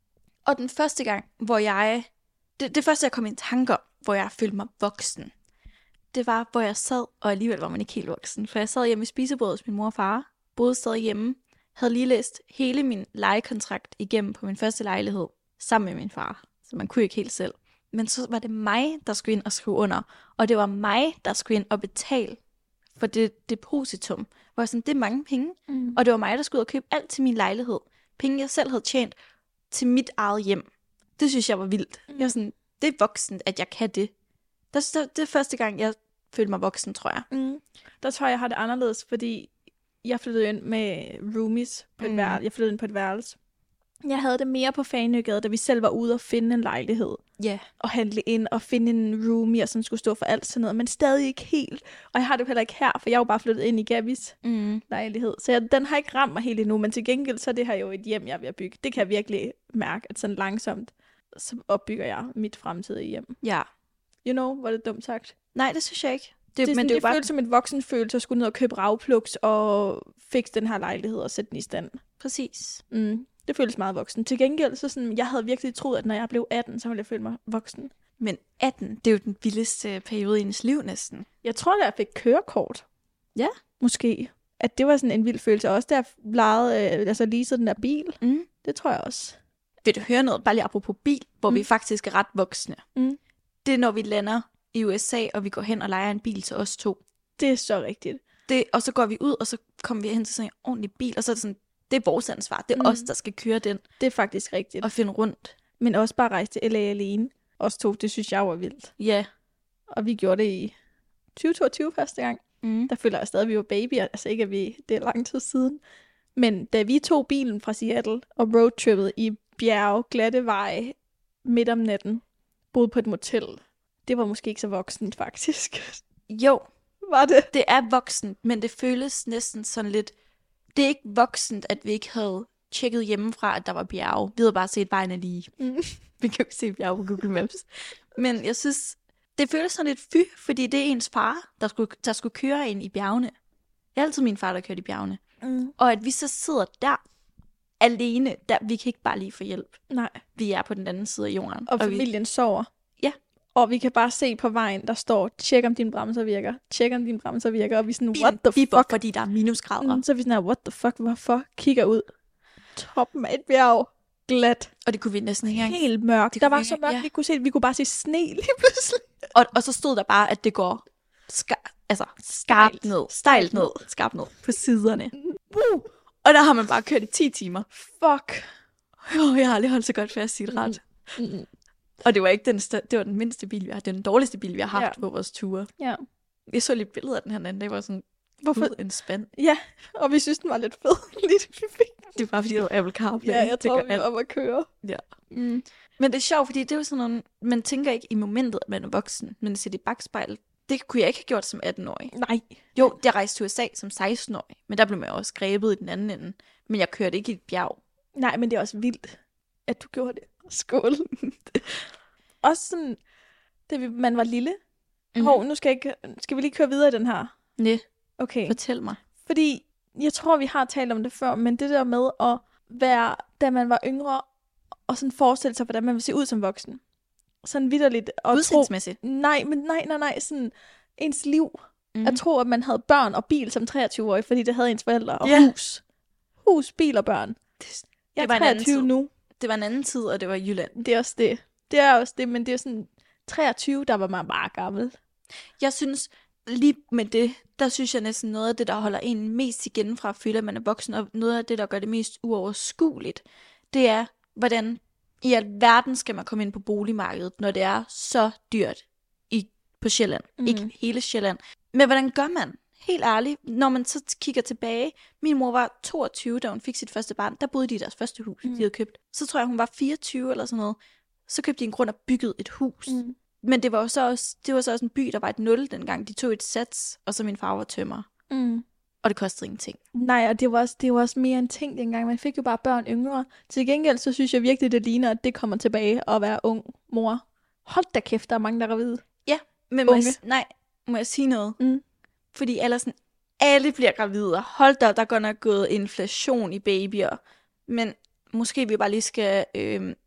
Og den første gang, hvor jeg... Det, det første, jeg kom i en tanke om, hvor jeg følte mig voksen, det var, hvor jeg sad, og alligevel var man ikke helt voksen. For jeg sad hjemme i spisebordet hos min mor og far, boede stadig hjemme, havde lige læst hele min lejekontrakt igennem på min første lejlighed, sammen med min far. Så man kunne ikke helt selv. Men så var det mig, der skulle ind og skrive under. Og det var mig, der skulle ind og betale for det depositum. Hvor jeg sådan, det er mange penge. Mm. Og det var mig, der skulle ud og købe alt til min lejlighed. Penge, jeg selv havde tjent til mit eget hjem. Det synes jeg var vildt. Mm. Jeg var sådan, det er voksent, at jeg kan det. Det er første gang, jeg følte mig voksen, tror jeg. Mm. Der tror jeg, jeg har det anderledes, fordi jeg flyttede ind med roomies på et mm. værelse. Jeg flyttede ind på et værelse. Jeg havde det mere på Fanøgade, da vi selv var ude og finde en lejlighed. Ja. Yeah. Og handle ind og finde en roomie, som skulle stå for alt sådan noget. Men stadig ikke helt. Og jeg har det jo heller ikke her, for jeg er jo bare flyttet ind i Gabis mm. lejlighed. Så jeg, den har ikke ramt mig helt endnu. Men til gengæld, så er det her jo et hjem, jeg er ved at bygge. Det kan jeg virkelig mærke, at sådan langsomt, så opbygger jeg mit fremtidige hjem. Ja. You know, hvor det er dumt sagt. Nej, det synes jeg ikke. Det, det, men sådan, det, det bare... føles som et voksenfølelse at skulle ned og købe ravpluks og fikse den her lejlighed og sætte den i stand. Præcis. Mm. Det føles meget voksen. Til gengæld, så sådan, jeg havde virkelig troet, at når jeg blev atten, så ville jeg føle mig voksen. Men atten, det er jo den vildeste periode i ens liv næsten. Jeg tror, da jeg fik kørekort. Ja. Måske. At det var sådan en vild følelse. Også da jeg lejede, øh, altså leasede den der bil. Mm. Det tror jeg også. Vil du høre noget, bare lige apropos bil, hvor mm. vi faktisk er ret voksne? Mm. Det er, når vi lander i U S A, og vi går hen og lejer en bil til os to. Det er så rigtigt. Det, og så går vi ud, og så kommer vi hen til sådan en ordentlig bil, og så er det sådan, det er vores ansvar. Det er mm. os, der skal køre den. Det er faktisk rigtigt. Og finde rundt. Men også bare rejse til L A alene. Os to, det synes jeg var vildt. Ja. Og vi gjorde det i tyve toogtyve første gang. Mm. Der føler jeg stadig, at vi var babyer. Altså ikke, at vi, det er lang tid siden. Men da vi tog bilen fra Seattle og roadtrippede i bjerge, glatte veje, midt om natten, boede på et motel. Det var måske ikke så voksent, faktisk. Jo, var det. Det er voksent, men det føles næsten sådan lidt... Det er ikke voksent, at vi ikke havde tjekket hjemmefra, at der var bjerge. Vi havde bare set vejene lige. Mm. Vi kan jo ikke se bjerge på Google Maps. Men jeg synes, det føles sådan lidt fy, fordi det er ens far, der skulle, der skulle køre ind i bjergene. Det er altid min far, der kørte i bjergene. Mm. Og at vi så sidder der alene, der, vi kan ikke bare lige få hjælp. Nej. Vi er på den anden side af jorden. Og, og familien vi... sover. Ja. Og vi kan bare se på vejen, der står, tjek om dine bremser virker. Tjek om dine bremser virker. Og vi er sådan, what the Biber, fuck? fordi der er minusgrader. Mm, så er vi sådan, what the fuck, hvorfor? Kigger ud. Toppen af et bjerg. Glat. Og det kunne vi næsten ikke engang. Helt mørkt. Der var så mørkt, ja. vi kunne se, vi kunne bare se sne lige pludselig. Og, og så stod der bare, at det går ska- altså, skarpt ned. Stejlt ned. Skarpt ned. På siderne. Uh. Og der har man bare kørt i ti timer. Fuck. Oh, jeg har aldrig holdt så godt fast i et ret. Mm. Mm. Og det var ikke den, stør- det var den mindste bil, vi har. Det var den dårligste bil, vi har haft ja. på vores ture. Ja. Jeg så lige billeder af den her anden dag, var sådan, hvorfor en spand? Ja, og vi synes, den var lidt fed. lidt det var fordi, det var Apple CarPlay. Ja, jeg tror, vi var om at køre. Ja. Mm. Men det er sjovt, fordi det er jo sådan nogle, man tænker ikke i momentet, at man er voksen, men ser det i bagspejlet. Det kunne jeg ikke have gjort som atten-årig. Nej. Jo, jeg rejste til U S A som seksten-årig, men der blev man også grebet i den anden ende. Men jeg kørte ikke i et bjerg. Nej, men det er også vildt, at du gjorde det. Skål. Også sådan, da vi, man var lille. Mm-hmm. Hov, nu skal, jeg ikke, skal vi lige køre videre i den her? Nej. Okay. Fortæl mig. Fordi, jeg tror, vi har talt om det før, men det der med at være, da man var yngre, og sådan forestille sig, hvordan man vil se ud som voksen. Sådan vitterligt. Udsendsmæssigt? Nej, men nej, nej, nej. Sådan ens liv. Mm. At tro, at man havde børn og bil som treogtyve-årig, fordi det havde ens forældre. Og yeah. hus. Hus, bil og børn. Det, jeg er treogtyve nu. Det var en anden tid, og det var Jylland. Det er også det. Det er også det, men det er sådan treogtyve, der var man bare gammel. Jeg synes, lige med det, der synes jeg næsten noget af det, der holder en mest igen fra at føle, at man er voksen, og noget af det, der gør det mest uoverskueligt, det er, hvordan i alverden skal man komme ind på boligmarkedet, når det er så dyrt i, på Sjælland. Mm. Ikke hele Sjælland. Men hvordan gør man? Helt ærligt, når man så kigger tilbage. Min mor var toogtyve, da hun fik sit første barn. Der boede de i deres første hus, mm. de havde købt. Så tror jeg, hun var fireogtyve eller sådan noget. Så købte de en grund og byggede et hus. Mm. Men det var jo så også, det var så også en by, der var et nul dengang. De tog et sats, og så min far var tømrer. Mm. Og det kostede ingenting. Nej, og det var, også, det var også mere en ting dengang. Man fik jo bare børn yngre. Til gengæld, så synes jeg virkelig, det ligner, at det kommer tilbage at være ung mor. Hold da kæft, der er mange, der er gravide. Ja, men må jeg, nej, må jeg sige noget? Mm. Fordi alle, sådan, alle bliver gravide. Hold da, der går nok gået inflation i babyer. Men måske vi bare lige skal øh,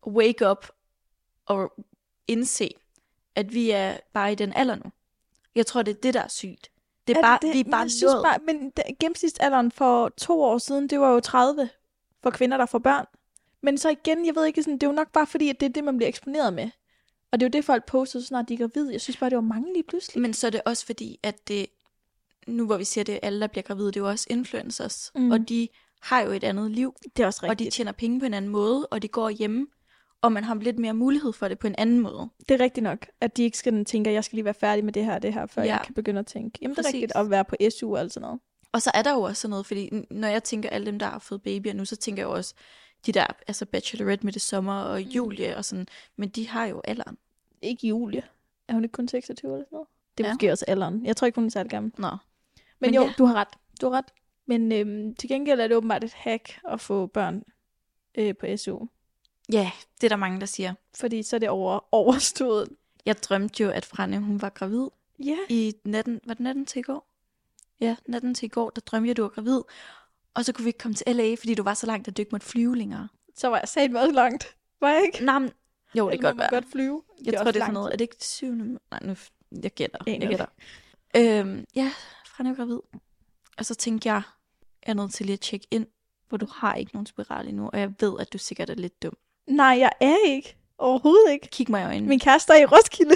wake up og indse, at vi er bare i den alder nu. Jeg tror, det er det, der er sygt. Det er, er bare, det, vi er bare jeg synes nået. bare, men gennemsnitsalderen for to år siden, det var jo tredive for kvinder, der får børn. Men så igen, jeg ved ikke, sådan, det er jo nok bare fordi, at det er det, man bliver eksponeret med. Og det er jo det, folk poster, så snart de er gravide. Jeg synes bare, det var mange lige pludselig. Men så er det også fordi, at det, nu hvor vi siger, det er alle, der bliver gravide, det er jo også influencers. Mm. Og de har jo et andet liv. Det er også rigtigt. Og de tjener penge på en anden måde, og de går hjemme. Og man har lidt mere mulighed for det på en anden måde. Det er rigtigt nok, at de ikke skal tænke, at jeg skal lige være færdig med det her og det her, før ja. jeg kan begynde at tænke. Jamen, det er rigtigt at være på S U og alt sådan noget. Og så er der jo også sådan noget, fordi når jeg tænker alle dem, der har fået babyer nu, så tænker jeg jo også de der, altså Bachelorette med det sommer og Julie og sådan, men de har jo alderen. Ikke Julie. Er hun ikke kun seksogtyve eller sådan noget? Det er ja. måske også alderen. Jeg tror ikke, hun er særlig gammel. Nå. Men, men jo, ja. du har ret. Du har ret. Men øhm, til gengæld er det åbenbart et hack at få børn øh, på S U. Ja, det er der mange, der siger. Fordi så er det over, overstået. Jeg drømte jo, at Franne, hun var gravid. Ja. I natten, var det natten til i går? Ja, natten til i går, der drømte jeg, at du var gravid. Og så kunne vi ikke komme til L A, fordi du var så langt, at du ikke måtte flyve længere. Så var jeg sagt meget langt. Var jeg ikke? Nej, men, jo, det kan godt være. godt flyve. Jeg det tror, det er sådan noget. Er det ikke det syvende? Nej, nu, jeg gætter. En jeg gætter. Øhm, ja, Franne er gravid. Og så tænkte jeg, jeg er nødt til lige at tjekke ind, hvor du har ikke nogen spiral endnu, og jeg ved, at du sikkert er lidt dum. Nej, jeg er ikke. Overhovedet ikke. Kig mig i øjnene. Min kæreste er i Roskilde.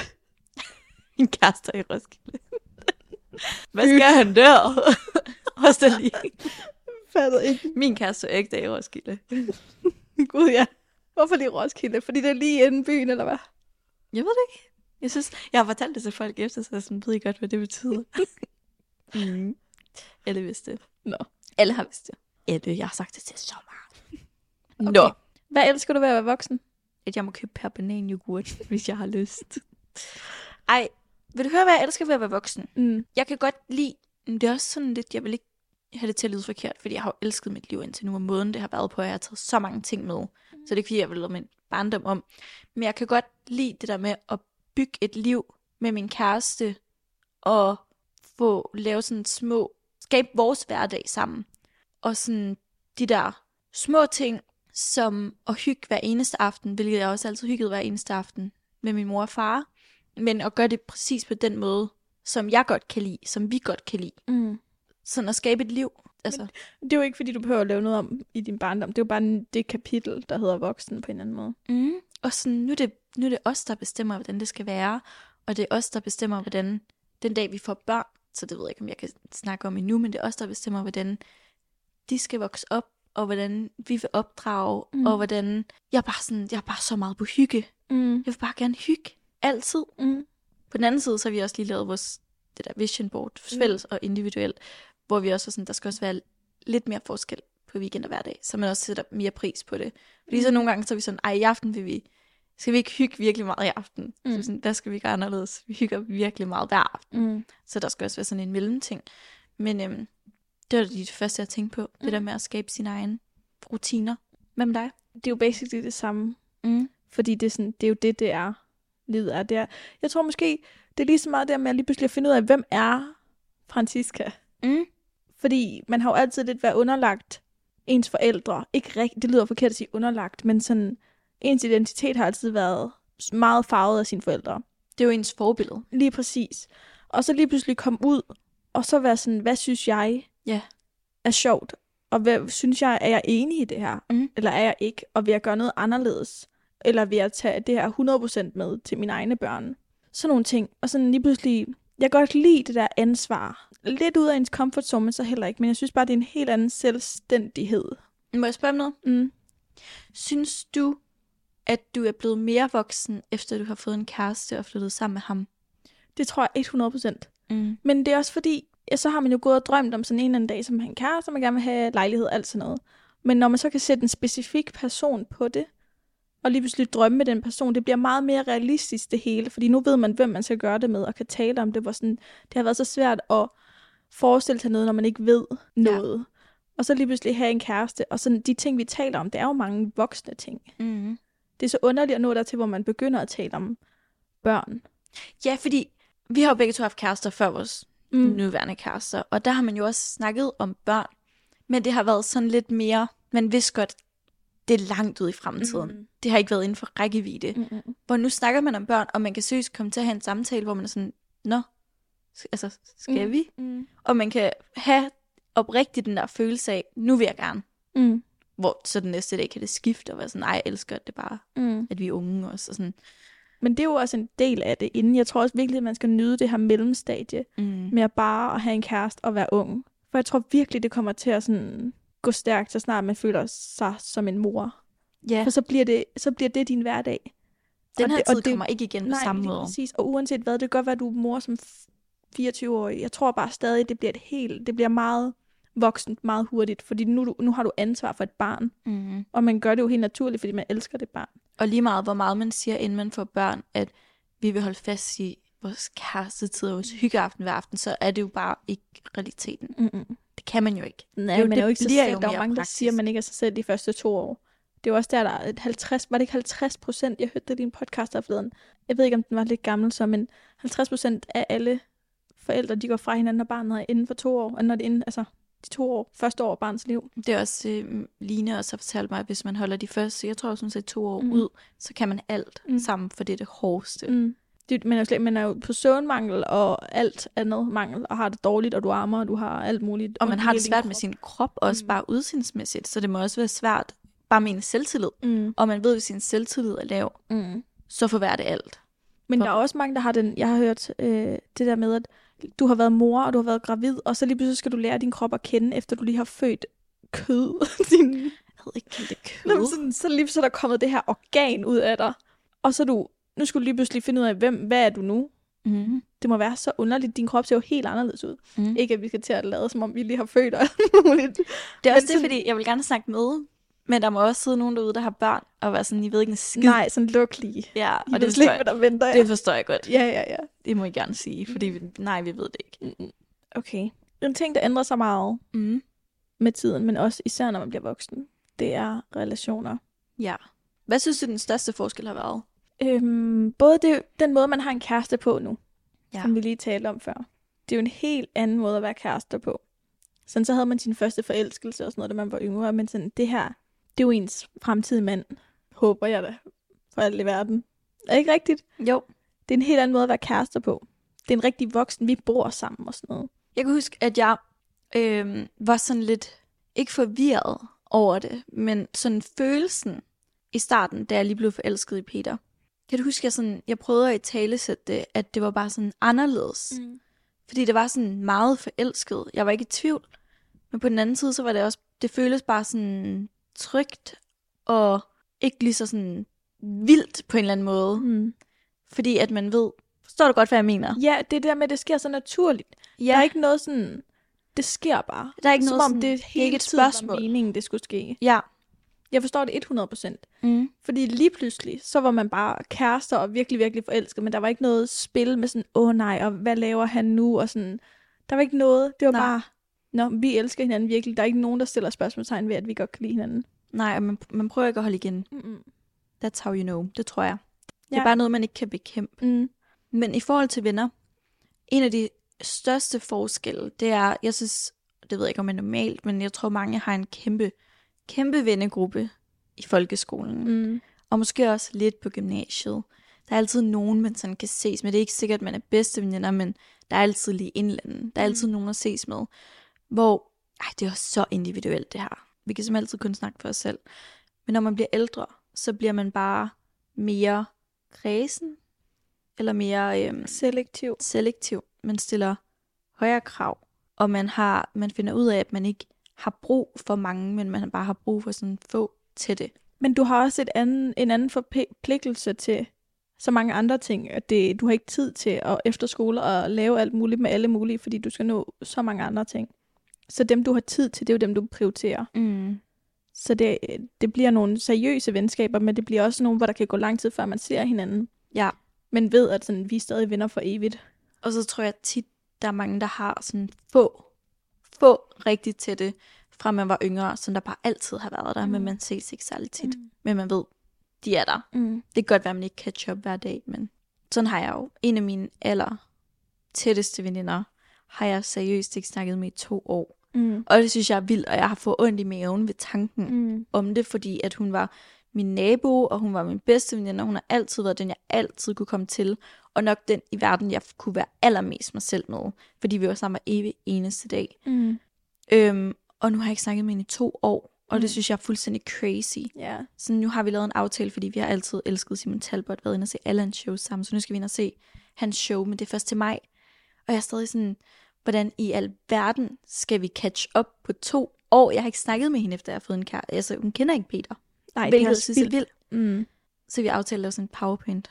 Min kæreste er i Roskilde. Hvad skal han der? Også der lige. Fatter ikke. Min kæreste er ikke der i Roskilde. Gud ja. Hvorfor lige Roskilde? Fordi det er lige inden byen, eller hvad? Jeg ved det ikke. Jeg synes, jeg har fortalt det til folk efter, så jeg sådan, ved I godt, hvad det betyder. mm. Alle vidste det. Nå. Alle har vidst det. Alle, jeg har sagt det til så meget. Okay. Nå. Hvad elsker du ved at være voksen? At jeg må købe per banan yoghurt, hvis jeg har lyst. Ej, vil du høre, hvad jeg elsker ved at være voksen? Mm. Jeg kan godt lide, det er også sådan lidt, jeg vil ikke have det til at lyde forkert, fordi jeg har jo elsket mit liv indtil nu, og måden det har været på, at jeg har taget så mange ting med. Mm. Så det er ikke fordi, jeg vil lade min barndom om. Men jeg kan godt lide det der med at bygge et liv med min kæreste, og få lave sådan små, skabe vores hverdag sammen. Og sådan de der små ting, som at hygge hver eneste aften, hvilket jeg også altid hyggede hver eneste aften med min mor og far. Men at gøre det præcis på den måde, som jeg godt kan lide, som vi godt kan lide. Mm. Sådan at skabe et liv. Altså. Men det er jo ikke, fordi du behøver at lave noget om i din barndom. Det er jo bare det kapitel, der hedder voksen på en anden måde. Mm. Og sådan, nu, er det, nu er det os, der bestemmer, hvordan det skal være. Og det er os, der bestemmer, hvordan den dag, vi får børn, så det ved jeg ikke, om jeg kan snakke om endnu, men det er os, der bestemmer, hvordan de skal vokse op, og hvordan vi vil opdrage, mm. og hvordan jeg er bare sådan, jeg er bare så meget på hygge. Mm. Jeg vil bare gerne hygge. Altid. Mm. På den anden side, så har vi også lige lavet vores det der vision board, fælles mm. og individuelt, hvor vi også var sådan, der skal også være lidt mere forskel på weekend og hverdag, så man også sætter mere pris på det. Fordi mm. så nogle gange, så er vi sådan, ej, i aften vil vi, skal vi ikke hygge virkelig meget i aften? Mm. Så sådan, der skal vi gøre anderledes. Vi hygger virkelig meget hver aften. Mm. Så der skal også være sådan en mellemting. Men øhm, det var det første, jeg tænkte på, mm. det der med at skabe sine egne rutiner. Hvad med dig? Det er jo basically det samme. Mm. Fordi det er, sådan, det er jo det, det er. Livet er. Det er. Jeg tror måske, det er lige så meget der med at lige pludselig at finde ud af, hvem er Franziska? Mm. Fordi man har jo altid lidt været underlagt ens forældre. Ikke rigt, det lyder forkert at sige underlagt, men sådan, ens identitet har altid været meget farvet af sine forældre. Det er jo ens forbillede. Lige præcis. Og så lige pludselig komme ud, og så være sådan, hvad synes jeg yeah. er sjovt? Og hvad synes jeg, er jeg enig i det her? Mm. Eller er jeg ikke? Og vil jeg gøre noget anderledes? Eller vil jeg tage det her hundrede procent med til mine egne børn? Sådan nogle ting. Og sådan lige pludselig, jeg kan godt lide det der ansvar. Lidt ud af ens comfort zone, men så heller ikke. Men jeg synes bare, det er en helt anden selvstændighed. Må jeg spørge om noget? Mm. Synes du, at du er blevet mere voksen, efter du har fået en kæreste og flyttet sammen med ham? Det tror jeg hundrede procent. Mm. Men det er også fordi, ja, så har man jo gået og drømt om sådan en eller anden dag, som en kæreste, og man gerne vil have lejlighed og alt sådan noget. Men når man så kan sætte en specifik person på det, og lige pludselig drømme med den person, det bliver meget mere realistisk det hele, fordi nu ved man, hvem man skal gøre det med, og kan tale om det, hvor sådan, det har været så svært at forestille sig noget, når man ikke ved noget. Ja. Og så lige pludselig have en kæreste, og sådan de ting, vi taler om, det er jo mange voksne ting. Mm. Det er så underligt at nå dertil, hvor man begynder at tale om børn. Ja, fordi vi har jo begge to haft kærester før vores mm. nuværende kærester, og der har man jo også snakket om børn, men det har været sådan lidt mere, man vidste godt, det er langt ude i fremtiden. Mm. Det har ikke været inden for rækkevidde. Mm-hmm. Hvor nu snakker man om børn, og man kan seriøst komme til at have en samtale, hvor man er sådan, nå, altså, skal mm. vi? Mm. Og man kan have oprigtigt den der følelse af, nu vil jeg gerne. Mm. Hvor så den næste dag kan det skifte, og være sådan, ej, jeg elsker det bare, mm. at vi er unge også. Og sådan. Men det er jo også en del af det inden. Jeg tror også virkelig, at man skal nyde det her mellemstadie, mm. med at bare at have en kæreste og være ung. For jeg tror virkelig, det kommer til at sådan gå stærkt, så snart man føler sig som en mor. Yeah. For så bliver, det, så bliver det din hverdag. Den her det, tid det, kommer ikke igen på nej, samme måde. Nej, præcis. Og uanset hvad, det kan godt være, at du er mor som fireogtyve-årig. Jeg tror bare stadig, det bliver et helt, det bliver meget voksent, meget hurtigt. Fordi nu, nu har du ansvar for et barn. Mm. Og man gør det jo helt naturligt, fordi man elsker det barn. Og lige meget, hvor meget man siger, inden man får børn, at vi vil holde fast i vores kærestetid og vores hyggeaften hver aften, så er det jo bare ikke realiteten. Mm-mm. Det kan man jo ikke. Nej, det, men det er jo ikke sig selv. Der er jo mange, praktisk. Der siger, at man ikke er sig selv de første to år. Det er jo også der, der er et halvtreds, var det ikke halvtreds procent, jeg hørte det i din podcast forleden. Jeg ved ikke, om den var lidt gammel så, men halvtreds procent af alle forældre, de går fra hinanden, når barnet er inden for to år, og når det er inden, altså de to år, første år af barnets liv. Det er også, øh, Line også har fortalt mig, at hvis man holder de første, jeg tror også, hun sagde to år mm. ud, så kan man alt mm. sammen, for det er det hårdeste. Mm. Det, man, er jo slet, man er jo på søvnmangel og alt andet mangel, og har det dårligt, og du armer, og du har alt muligt. Og man har det svært med sin krop, også mm. bare udsindsmæssigt, så det må også være svært, bare med en selvtillid. Mm. Og man ved, at sin selvtillid er lav, mm. så forværrer det alt. Men for... der er også mange, der har den, jeg har hørt øh, det der med, at du har været mor, og du har været gravid, og så lige pludselig skal du lære din krop at kende, efter du lige har født kød. Din... Jeg ved ikke, kan det kød? Nå, sådan, så lige så er der kommet det her organ ud af dig, og så du, nu skal du lige pludselig finde ud af, hvem, hvad er du nu? Mm. Det må være så underligt. Din krop ser jo helt anderledes ud. Mm. Ikke at vi skal til at lade, som om vi lige har født og muligt. Det er også det, sådan... fordi jeg vil gerne snakke med, men der må også sidde nogen derude, der har børn, og være sådan, I ved ikke en skid. Nej, sådan luk lige. Ja, og det forstår, jeg, der venter, ja. Det forstår jeg godt. Ja, ja, ja. Det må I gerne sige, fordi vi, nej, vi ved det ikke. Mm. Okay. En ting, der ændrer sig meget mm. med tiden, men også især, når man bliver voksen, det er relationer. Ja. Hvad synes du, den største forskel har været? Øhm, både det, den måde, man har en kæreste på nu, ja. som vi lige talte om før. Det er jo en helt anden måde at være kærester på. Sådan så havde man sin første forelskelse og sådan noget, da man var yngre, men sådan det her, det er jo ens fremtidige mand, håber jeg da, for alt i verden. Er det ikke rigtigt? Jo. Det er en helt anden måde at være kærester på. Det er en rigtig voksen, vi bor sammen og sådan noget. Jeg kan huske, at jeg øh, var sådan lidt, ikke forvirret over det, men sådan følelsen i starten, da jeg lige blev forelsket i Peter. Kan du huske, at jeg, sådan, jeg prøvede at italesætte det, at det var bare sådan anderledes. Mm. Fordi det var sådan meget forelsket. Jeg var ikke i tvivl. Men på den anden side, så var det også, det føles bare sådan trygt, og ikke lige så sådan vildt på en eller anden måde. Mm. Fordi at man ved, forstår du godt, hvad jeg mener? Ja, det der med, at det sker så naturligt. Ja. Der er ikke noget sådan, det sker bare. Der er ikke som noget om sådan, det det er ikke et spørgsmål. Meningen, det skulle ske. Ja. Jeg forstår det hundrede procent. Mm. Fordi lige pludselig, så var man bare kærester og virkelig, virkelig forelsket, men der var ikke noget spil med sådan, åh nej, og hvad laver han nu? Og sådan, der var ikke noget. Det var nej. Bare, nå, vi elsker hinanden virkelig. Der er ikke nogen, der stiller spørgsmålstegn ved, at vi godt kan lide hinanden. Nej, og man, man prøver ikke at holde igen. Mm-mm. That's how you know. Det tror jeg. Det er ja. Bare noget, man ikke kan bekæmpe. Mm. Men i forhold til venner, en af de største forskelle, det er, jeg synes, det ved jeg ikke, om det er normalt, men jeg tror, mange har en kæmpe, kæmpe vennegruppe i folkeskolen. Mm. Og måske også lidt på gymnasiet. Der er altid nogen, man sådan kan ses med. Det er ikke sikkert, at man er bedste veninder, men der er altid lige en eller anden. Der er altid mm. nogen at ses med. Hvor, ej, det er også så individuelt det her. Vi kan simpelthen altid kun snakke for os selv. Men når man bliver ældre, så bliver man bare mere kredsen, eller mere øhm, selektiv. selektiv. Man stiller højere krav, og man har man finder ud af, at man ikke har brug for mange, men man bare har brug for sådan få til det. Men du har også et anden, en anden forpligtelse til så mange andre ting, at det, du har ikke tid til at efter skole og lave alt muligt med alle mulige, fordi du skal nå så mange andre ting. Så dem, du har tid til, det er jo dem, du prioriterer. Mm. Så det, det bliver nogle seriøse venskaber, men det bliver også nogle, hvor der kan gå lang tid, før man ser hinanden. Ja. Men ved, at sådan, vi er stadig venner for evigt. Og så tror jeg tit, der er mange, der har sådan få, få rigtig tætte, fra man var yngre, som der bare altid har været der, mm. men man ses ikke særlig tit. Mm. Men man ved, de er der. Mm. Det kan godt være, at man ikke catch up hver dag, men sådan har jeg jo. En af mine aller tætteste veninder, har jeg seriøst ikke snakket med i to år. Mm. Og det synes jeg er vildt, og jeg har fået ondt i maven ved tanken Mm. om det, fordi at hun var min nabo, og hun var min bedste veninde, og hun har altid været den, jeg altid kunne komme til, og nok den i verden, jeg kunne være allermest mig selv med, fordi vi var sammen hver evig eneste dag. Mm. Øhm, og nu har jeg ikke snakket med hende i to år, og Mm. det synes jeg er fuldstændig crazy. Ja. Så nu har vi lavet en aftale, fordi vi har altid elsket Simon Talbot, været inde og se alle hans shows sammen, så nu skal vi ind og se hans show, men det er først til maj. Og jeg er stadig sådan, hvordan i alverden skal vi catch up på to år? Jeg har ikke snakket med hende, efter jeg har fået en kæreste. Altså, hun kender ikke Peter. Nej, det Hvilket er jeg også synes er vildt. vildt. Mm. Så vi aftalte at lave sådan en PowerPoint.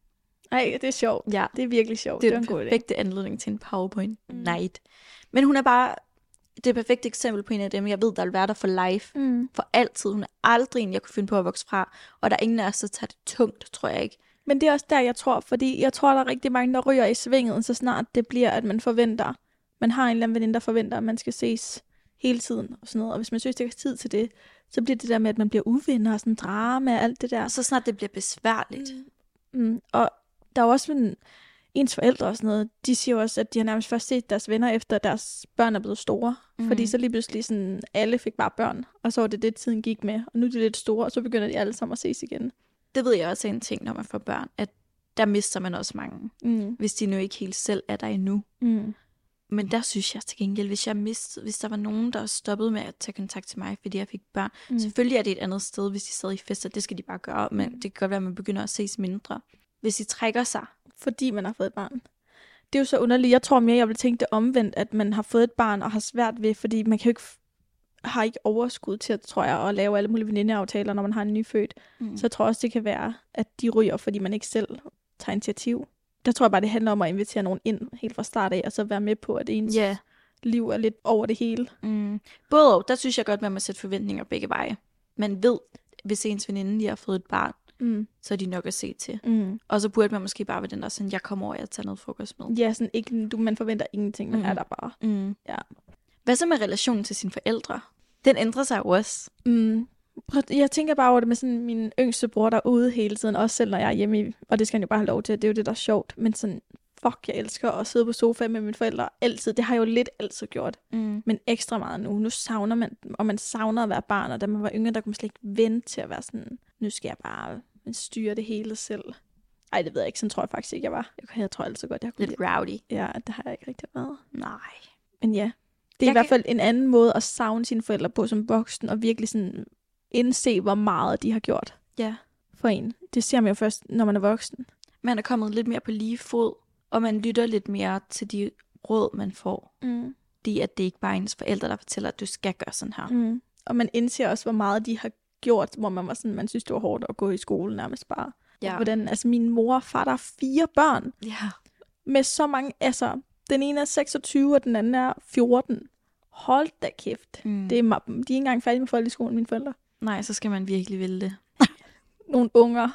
Ej, det er sjovt. Ja, Det er virkelig sjovt. det Det er er en den god idé. perfekte anledning til en PowerPoint Mm. night. Men hun er bare det er et perfekt eksempel på en af dem, jeg ved, der vil være der for life. Mm. For altid. Hun er aldrig en, jeg kunne finde på at vokse fra. Og der er ingen af os, der tager det tungt, tror jeg ikke. Men det er også der, jeg tror, fordi jeg tror, der er rigtig mange, der ryger i svinget, så snart det bliver, at man forventer, man har en eller anden veninde, der forventer, at man skal ses hele tiden og sådan noget. Og hvis man synes, det er tid til det, så bliver det der med, at man bliver uvenner og sådan drama og alt det der. Og så snart det bliver besværligt. Mm. Og der er jo også en, ens forældre og sådan noget, de siger jo også, at de har nærmest først set deres venner, efter deres børn er blevet store. Mm. Fordi så lige pludselig sådan, alle fik bare børn, og så var det det, tiden gik med. Og nu er de lidt store, og så begynder de alle sammen at ses igen. Det ved jeg også er en ting, når man får børn, at der mister man også mange, Mm. hvis de nu ikke helt selv er der endnu. Mm. Men der synes jeg til gengæld, hvis jeg mistede, hvis der var nogen, der stoppede med at tage kontakt til mig, fordi jeg fik børn. Mm. Mm. Selvfølgelig er det et andet sted, hvis de sidder i fester, det skal de bare gøre, men Mm. det kan godt være, at man begynder at ses mindre. Hvis de trækker sig. Fordi man har fået et barn. Det er jo så underligt. Jeg tror mere, jeg vil tænke det omvendt, at man har fået et barn og har svært ved, fordi man kan jo ikke har ikke overskud til, tror jeg, at lave alle mulige venindeaftaler, når man har en nyfødt. Mm. Så jeg tror også, det kan være, at de ryger, fordi man ikke selv tager initiativ. Der tror jeg bare, det handler om at invitere nogen ind helt fra start af, og så være med på, at ens Ja. liv er lidt over det hele. Mm. Både og, der synes jeg godt, man må sætte forventninger begge veje. Man ved, hvis ens veninde lige har fået et barn, Mm. så er de nok at se til. Mm. Og så burde man måske bare være den der sådan, jeg kommer over, jeg tager noget frokost med. Ja, sådan ikke, du, man forventer ingenting, man Mm. er der bare. Mm. Ja. Hvad så med relationen til sine forældre? Den ændrer sig jo også. Mm. Prøv- Jeg tænker bare over det med sådan min yngste bror, der er ude hele tiden, også selv når jeg er hjemme, i, og det skal han jo bare have lov til, det er jo det, der er sjovt. Men sådan, fuck, jeg elsker at sidde på sofaen med mine forældre altid. Det har jeg jo lidt altid gjort, Mm. men ekstra meget nu. Nu savner man dem, og man savner at være barn, og da man var yngre, der kunne man slet ikke vente til at være sådan, nu skal jeg bare styre det hele selv. Ej, det ved jeg ikke, sådan tror jeg faktisk ikke, jeg var. Jeg, jeg tror altid godt, jeg kunne Lidt rowdy. Ja, det har jeg ikke rigtig været. Nej. Men ja, det er Jeg i hvert kan- fald en anden måde at savne sine forældre på som voksen, og virkelig sådan indse, hvor meget de har gjort Ja. for en. Det ser man jo først, når man er voksen. Man er kommet lidt mere på lige fod, og man lytter lidt mere til de råd, man får. Mm. Fordi at det ikke bare er ens forældre, der fortæller, at du skal gøre sådan her. Mm. Og man indser også, hvor meget de har gjort, hvor man var sådan, man synes, det var hårdt at gå i skole nærmest bare. Ja. Og hvordan, altså min mor og far, der er fire børn, Ja. med så mange, altså, den ene er seksogtyve, og den anden er fjorten. Hold da kæft. Mm. Det er, ma- de er ikke engang færdige med folkeskolen, mine forældre. Nej, så skal man virkelig ville det. Nogle unger.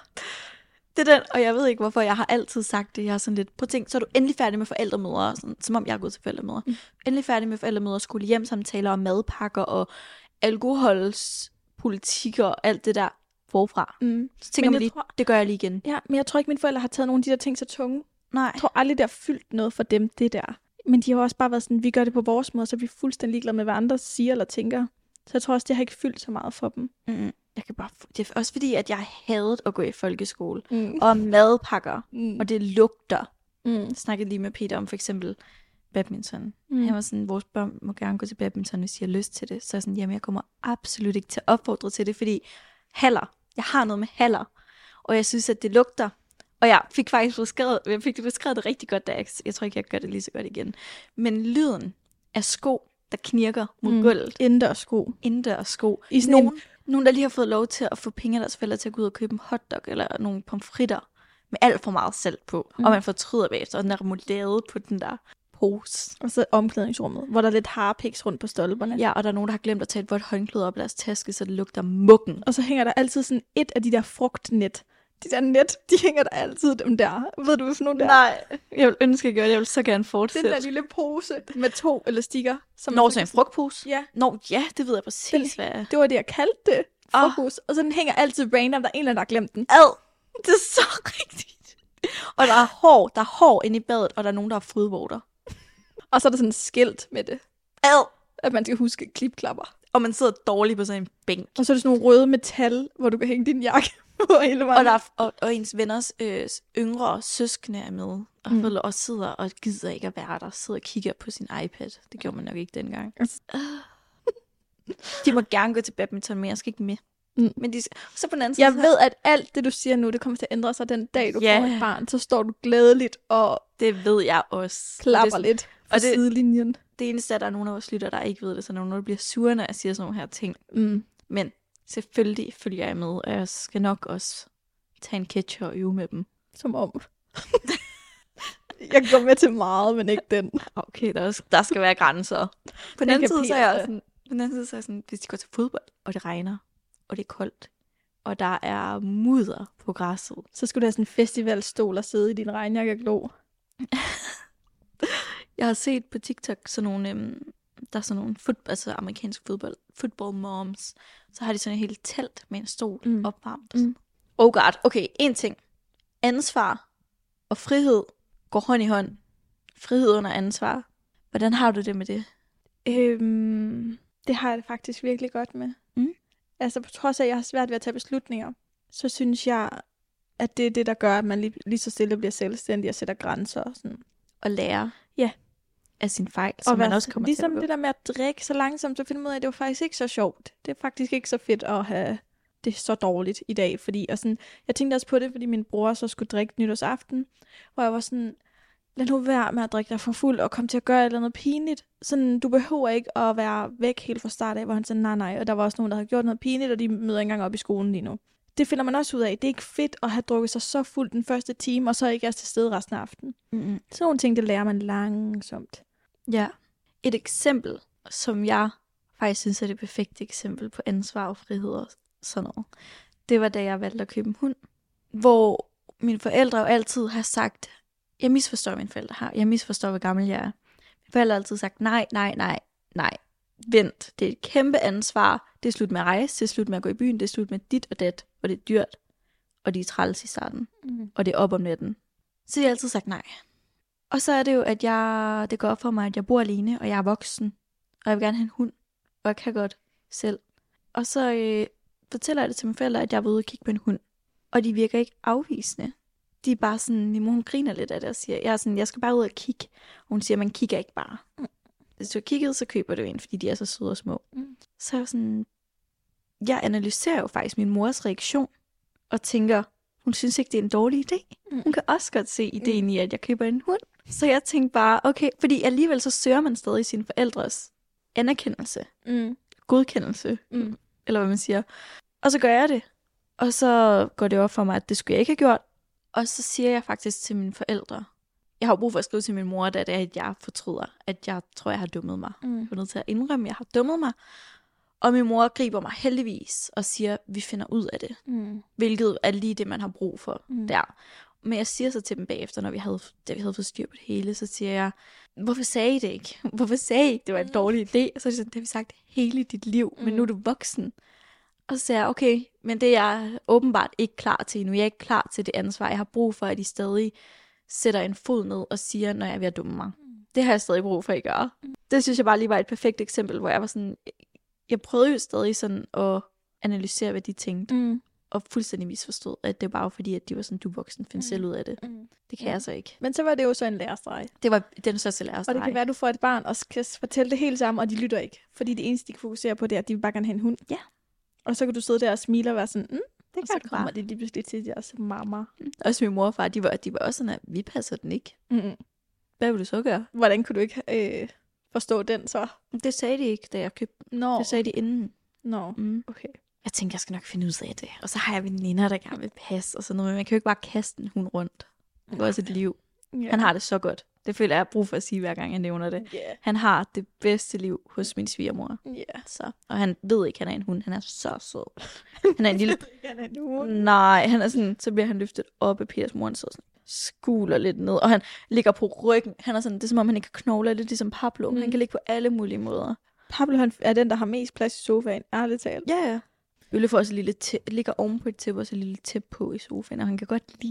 Det er den, og jeg ved ikke, hvorfor jeg har altid sagt det. Jeg er sådan lidt, prøv at tænke, så er du endelig færdig med forældremøder, sådan, som om jeg er gået til forældremøder. Mm. Endelig færdig med forældremøder, skole hjem samtaler og madpakker og alkoholspolitikker og alt det der forfra. Mm. Så tænker Men man jeg lige, tror- det gør jeg lige igen. Ja, men jeg tror ikke, mine forældre har taget nogle af de der ting så tunge. Nej. Jeg tror aldrig, det har fyldt noget for dem, det der. Men de har også bare været sådan, vi gør det på vores måde, så er vi fuldstændig ligeglade med, hvad andre siger eller tænker. Så jeg tror også, det har ikke fyldt så meget for dem. Mm. Jeg kan bare, det er også fordi, at jeg havde at gå i folkeskole. Mm. Og madpakker. Mm. Og det lugter. Mm. Jeg snakkede lige med Peter om for eksempel badminton. Mm. Han var sådan, vores børn må gerne gå til badminton, hvis de har lyst til det. Så jeg er sådan, jamen jeg kommer absolut ikke til at opfordre til det, fordi haller, jeg har noget med haller, og jeg synes, at det lugter. Og jeg fik faktisk beskrevet, jeg fik det beskrevet det rigtig godt, da jeg, jeg tror ikke, jeg gør det lige så godt igen. Men lyden af sko, der knirker mod Mm. gulvet, Indendørssko. indendørs sko. I sådan Nogen, nogen, der lige har fået lov til at få penge af deres forældre til at gå ud og købe en hotdog eller nogle pomfritter med alt for meget salt på. Mm. Og man fortryder bagefter, og den er remoulade på den der pose. Og så omklædningsrummet, hvor der er lidt harpiks rundt på stolperne. Ja, og der er nogen, der har glemt at tage et vådt håndklæde op af deres taske, så det lugter mukken. Og så hænger der altid sådan et af de der frugtnet. De der net, de hænger der altid dem der. Ved du, hvad for nogle der? Nej, jeg vil ønske, at jeg gjorde det. Jeg vil så gerne Den fortsætte. der lille pose med to elastikker. Som Når man så en kan- frugtpose? Ja, Nå, ja, det ved jeg præcis, Den- hvad er. det var det, jeg kaldte det. Ah. Frugtpose. Og så den hænger altid random. Der er en eller anden, der har glemt den. Ad, det er så rigtigt. Og der er hår, der er hår inde i badet, og der er nogen, der har fodvorter. Og så er der sådan et skilt med det. Ad, at man skal huske klipklapper. Og man sidder dårligt på sådan en bænk. Og så er det sådan nogle røde metal, hvor du kan hænge din jakke på hele vejen. Og, der er, og, og ens venners øh, yngre søskende er med. Og, mm. og sidder og gider ikke at være der. Sidder og kigger på sin iPad. Det gjorde man nok ikke dengang. Uh. De må gerne gå til badminton, men jeg skal ikke med. Mm. Men de, så på den anden side, jeg så... ved, at alt det, du siger nu, det kommer til at ændre sig den dag, du yeah. får et barn. Så står du glædeligt og det ved jeg også. klapper og det, lidt på og det, sidelinjen. Det eneste er, at der er nogen af vores lytter, der ikke ved det, så nogen, der bliver sure, når jeg siger sådan nogle her ting. Mm. Men selvfølgelig følger jeg med, og jeg skal nok også tage en ketchup og øve med dem. Som om. Jeg går med til meget, men ikke den. Okay, der, er, der skal være grænser. På den anden side, så er jeg sådan, på den anden side, så er jeg sådan, hvis de går til fodbold, og det regner, og det er koldt, og der er mudder på græsset. Så skulle du have sådan en festivalstol og sidde i din regnjakke og glo. Jeg har set på TikTok sådan nogle, øhm, der er sådan nogle fod, altså amerikansk fodbold, football moms, så har de sådan et helt telt med en stol mm. opvarmt. Mm. Oh god, okay, en ting. Ansvar og frihed går hånd i hånd. Frihed under ansvar. Hvordan har du det med det? Øhm, det har jeg det faktisk virkelig godt med. Mm. Altså på trods af, at jeg har svært ved at tage beslutninger, så synes jeg, at det er det, der gør, at man lige, lige så stille bliver selvstændig og sætter grænser. Og, sådan. og lære ja. af sin fejl, som og man også kommer ligesom til at det der med at drikke så langsomt, så finder man ud af, at det var faktisk ikke så sjovt. Det er faktisk ikke så fedt at have det så dårligt i dag. Fordi, og sådan, jeg tænkte også på det, fordi min bror så skulle drikke nytårsaften, hvor jeg var sådan, lad nu være med at drikke dig for fuld og komme til at gøre et eller andet pinligt. Sådan, du behøver ikke at være væk helt fra start af, hvor han sagde nej, nej. Og der var også nogen, der havde gjort noget pinligt, og de møder ikke engang op i skolen lige nu. Det finder man også ud af. Det er ikke fedt at have drukket sig så fuld den første time, og så ikke er til stede resten af aftenen. Mm-hmm. Sådan nogle ting, det lærer man langsomt. Ja. Et eksempel, som jeg faktisk synes er det perfekte eksempel på ansvar og frihed og sådan noget, det var da jeg valgte at købe en hund, hvor mine forældre jo altid har sagt, jeg misforstår mine forældre her, jeg misforstår, hvor gammel jeg er. Mine forældre har altid sagt, nej, nej, nej, nej, vent, det er et kæmpe ansvar, det er slut med at rejse, det er slut med at gå i byen, det er slut med dit og dat, og det er dyrt, og de er træls i starten, mm. og det er op om natten. Så de har altid sagt nej. Og så er det jo, at jeg, det går op for mig, at jeg bor alene, og jeg er voksen, og jeg vil gerne have en hund, og jeg kan godt selv. Og så øh, fortæller jeg det til mine forældre, at jeg var ude og kigge på en hund, og de virker ikke afvisende. De er bare sådan, min mor hun griner lidt af det og siger, jeg er sådan, jeg skal bare ud og kigge. Og hun siger, man kigger ikke bare. Mm. Hvis du har kigget, så køber du en, fordi de er så søde og små. Mm. Så er jeg sådan, jeg analyserer jo faktisk min mors reaktion, og tænker, hun synes ikke, det er en dårlig idé. Mm. Hun kan også godt se ideen mm. i, at jeg køber en hund. Så jeg tænkte bare, okay, fordi alligevel så søger man stadig sine forældres anerkendelse, mm. godkendelse, mm. eller hvad man siger. Og så gør jeg det. Og så går det op for mig, at det skulle jeg ikke have gjort. Og så siger jeg faktisk til mine forældre, jeg har brug for at skrive til min mor, at det er, at jeg fortryder, at jeg tror, jeg har dummet mig. Mm. Jeg er nødt til at indrømme, at jeg har dummet mig. Og min mor griber mig heldigvis og siger, at vi finder ud af det. Mm. Hvilket er lige det, man har brug for mm. der. Men jeg siger så til dem bagefter, når vi havde, da vi havde fået styr på det hele, så siger jeg, hvorfor sagde I det ikke? Hvorfor sagde I ikke, det var en dårlig idé? Og så er det sådan, det har vi sagt hele dit liv, men nu er du voksen. Og så siger jeg, okay, men det er jeg åbenbart ikke klar til nu. Jeg er ikke klar til det ansvar. Jeg har brug for, at I stadig sætter en fod ned og siger, når jeg er ved at dumme mig. Mm. Det har jeg stadig brug for, at I gør. Mm. Det synes jeg bare lige var et perfekt eksempel, hvor jeg var sådan, jeg prøvede jo stadig sådan at analysere, hvad de tænkte. Mm. Og fuldstændig misforstod, at det var bare fordi, at de var sådan, du voksen, find mm. selv ud af det. Mm. Det kan mm. jeg så ikke. Men så var det jo så en lærestreg. Det var den største lærestreg. Og det kan være, at du får et barn og skal fortælle det hele sammen, og de lytter ikke. Fordi det eneste, de kan fokusere på, det er, at de vil bare gerne have en hund. Ja. Og så kan du sidde der og smile og være sådan, mm, det og så kan kommer bare. Det lige pludselig til deres mamma. Mm. Også min mor og far, de var, de var også sådan, at vi passer den ikke. Mm. Hvad vil du så gøre? Hvordan kunne du ikke øh, forstå den så? Det sagde de ikke, da jeg købte den. No. Det sagde de inden. Nå, mm. okay. Jeg tænkte, jeg skal nok finde ud af det. Og så har jeg veninder, der gerne vil passe og sådan noget. Men man kan jo ikke bare kaste en hund rundt. Det er også et liv. Yeah. Han har det så godt. Det føler jeg, jeg har brug for at sige, hver gang jeg nævner det. Yeah. Han har det bedste liv hos min svigermor. Yeah. Så. Og han ved ikke, at han er en hund. Han er så sød. Han er en lille... han er en hund. Nej, han er sådan, så bliver han løftet op af Peters mor, og så sådan, skuler lidt ned. Og han ligger på ryggen. Han er sådan, det er som om, han ikke kan knogle lidt, ligesom Pablo. Mm. Han kan ligge på alle mulige måder. Pablo han er den, der har mest plads i sofaen, ærligt talt. Ja, ja. Ølle får også et lille tæ- ligger oven på et tæppe, og så et lille tæppe på i sofaen, og han kan godt lide det.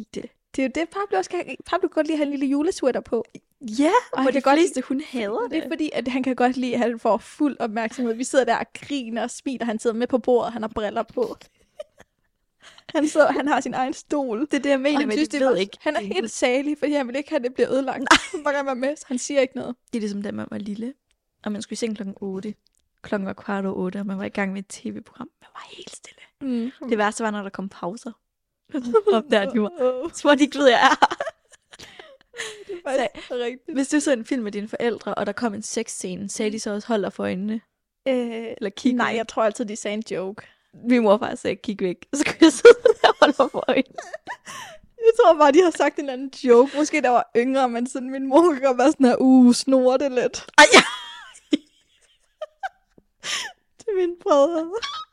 Det er jo det, Pablo også kan. Pablo kan godt lide at have en lille julesweater på. Ja, Og og han de kan godt fleste, hun hader Det det. er fordi, at han kan godt lide, at han får fuld opmærksomhed. Vi sidder der og griner og smiler. Han sidder med på bordet, han har briller på. Han, sidder, han har sin egen stol. Det er det, jeg mener, men synes, de det ved var- ikke. Han er det helt salig, fordi han vil ikke have, at det bliver ødelagt. Han bare gerne være med, så han siger ikke noget. Det er ligesom, da man var lille, og man skulle i seng klokken otte. Klokken var kvart over otte, og man var i gang med et tv-program. Man var helt stille. Mm. Det værste var, når der kom pauser. Om der de var. Så var de ikke ved, jeg er. Det er faktisk rigtigt. Hvis du så en film med dine forældre, og der kom en sexscene, sagde de så også, hold dig for øjnene? Øh, Eller kig nej, væk? jeg tror altid, de sagde en joke. Min mor faktisk sagde, kig væk. Og så kunne jeg sidde der og holde mig for øjnene. Jeg tror bare, de har sagt en anden joke. Måske der var yngre, men sådan min mor kan godt være sådan her, uh, snor det lidt. Ej, ja. Til mine brødre.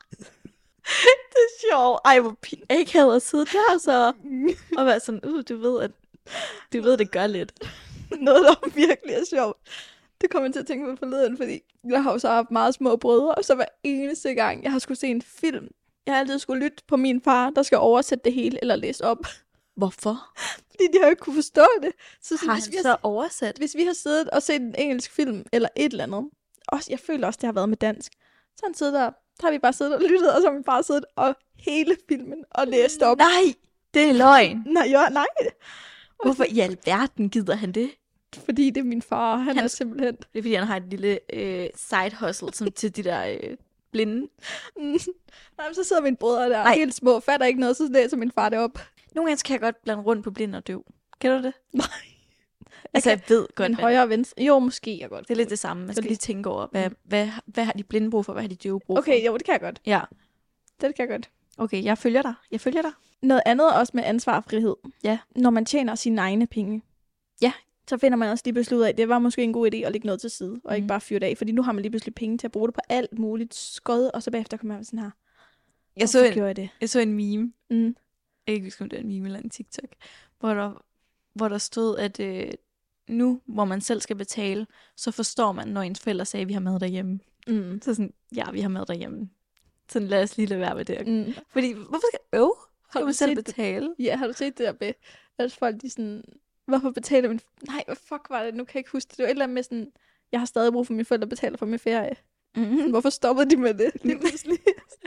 Det er sjovt. Ej, hvor pin- ikke havde at sidde der så. Og være sådan, uh, du ved, at du ved, det gør lidt. Noget, der virkelig er sjovt. Det kommer jeg til at tænke på forleden, fordi jeg har jo så haft meget små brødre, og så hver eneste gang, jeg har skulle se en film, jeg har altid skulle lytte på min far, der skal oversætte det hele eller læse op. Hvorfor? Fordi de har jo ikke kunne forstå det. Så, sådan, Har hvis, han vi har, så oversat? hvis vi har siddet og set en engelsk film, eller et eller andet, også, jeg føler også, det har været med dansk, så har han siddet der, der har vi bare siddet og lyttet, og så har min far siddet og hele filmen og læst op. Nej, det er løgn. Nej, ja, nej. Hvorfor i alverden gider han det? Fordi det er min far, han, han Han- er simpelthen... Det er, fordi han har et lille øh, side hustle som til de der øh, blinde. Mm. Nej, men så sidder mine brødre der, Nej. nej. helt små, fatter ikke noget, så læser min far det op. Nogle gange kan jeg godt blande rundt på blind og døv. Kan du det? Nej. Altså, jeg ved godt, Men hvad højre og venstre, jo, måske jeg godt. det er lidt det samme. Man skal Fordi- lige tænke over, hvad, hvad, hvad har de blinde brug for, hvad har de døve brug for? Okay, jo, det kan jeg godt. Ja, Det kan jeg godt. okay, jeg følger dig. Jeg følger dig. Noget andet også med ansvar og frihed. Ja. Når man tjener sine egne penge. Ja. Så finder man også lige besluttet af, at det var måske en god idé at lægge noget til side, og ikke Mhm. bare fyre det af. Fordi nu har man lige pludselig penge til at bruge det på alt muligt skod, og så bagefter kommer man sådan her. Jeg så, Hvorfor en, gjorde jeg det? jeg så en meme. Mm. Jeg kan ikke huske, om det er en meme eller en TikTok. Hvor der, hvor der stod, at øh, nu, hvor man selv skal betale, så forstår man, når ens forældre sagde, at vi har mad derhjemme. Mm. Så sådan, ja, vi har mad derhjemme. Sådan, lad os lige lade være med det. Mm. Fordi, hvorfor skal øv? Skal du man selv set det? betale? Ja, har du set det der med, at folk de sådan, hvorfor betaler min... Nej, hvad fuck var det? Nu kan jeg ikke huske det. Det var et eller andet med sådan, jeg har stadig brug for, at mine forældre betaler for min ferie. Mm-hmm. Hvorfor stoppede de med det? Lige pludselig.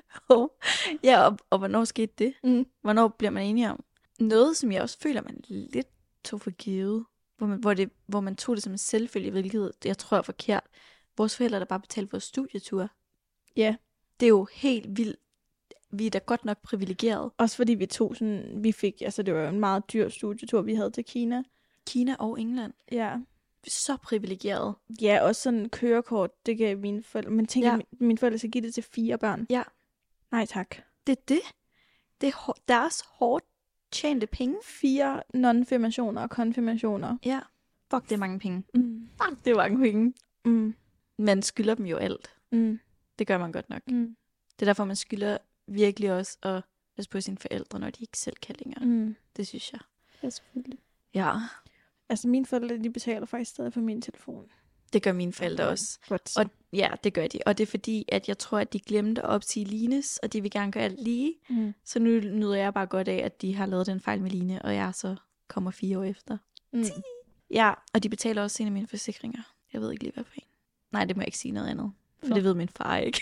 Ja, og, og hvornår skete det? Mm. Hvornår bliver man enige om? Noget, som jeg også føler, man lidt tog for givet, hvor man, hvor det, hvor man tog det som en selvfølge, hvilket jeg tror er forkert. Vores forældre, der bare betalte vores studietur. Ja. Det er jo helt vildt. Vi er da godt nok privilegeret. Også fordi vi tog sådan, vi fik, altså det var jo en meget dyr studietur, vi havde til Kina. Kina og England. Ja. Vi er så privilegeret. Ja, også sådan en kørekort, det gav mine forældre. Men tænk, Ja. ja. at min- mine forældre skal give det til fire børn. Ja. Nej tak. Det er det. Det er hår- deres hårdt tjente penge. Fire non-firmationer og konfirmationer. Ja. Fuck, det er mange penge. Mm. Fuck, det er mange penge. Mm. Man skylder dem jo alt. Mm. Det gør man godt nok. Mm. Det er derfor, man skylder virkelig også at passe på sine forældre, når de ikke selv kan længere. Mm. Det synes jeg. Ja, selvfølgelig. Ja, Altså mine forældre, de betaler faktisk stadig for min telefon. det gør mine forældre også. Godt. Og ja, det gør de. Og det er fordi, at jeg tror, at de glemte at opsige Lines, og de vil gerne gøre alt lige. Mm. Så nu nyder jeg bare godt af, at de har lavet den fejl med Line, og jeg så kommer fire år efter. Mm. Ja, og de betaler også en af mine forsikringer. Jeg ved ikke lige, hvad for en. Nej, det må jeg ikke sige noget andet. For Nå. det ved min far ikke.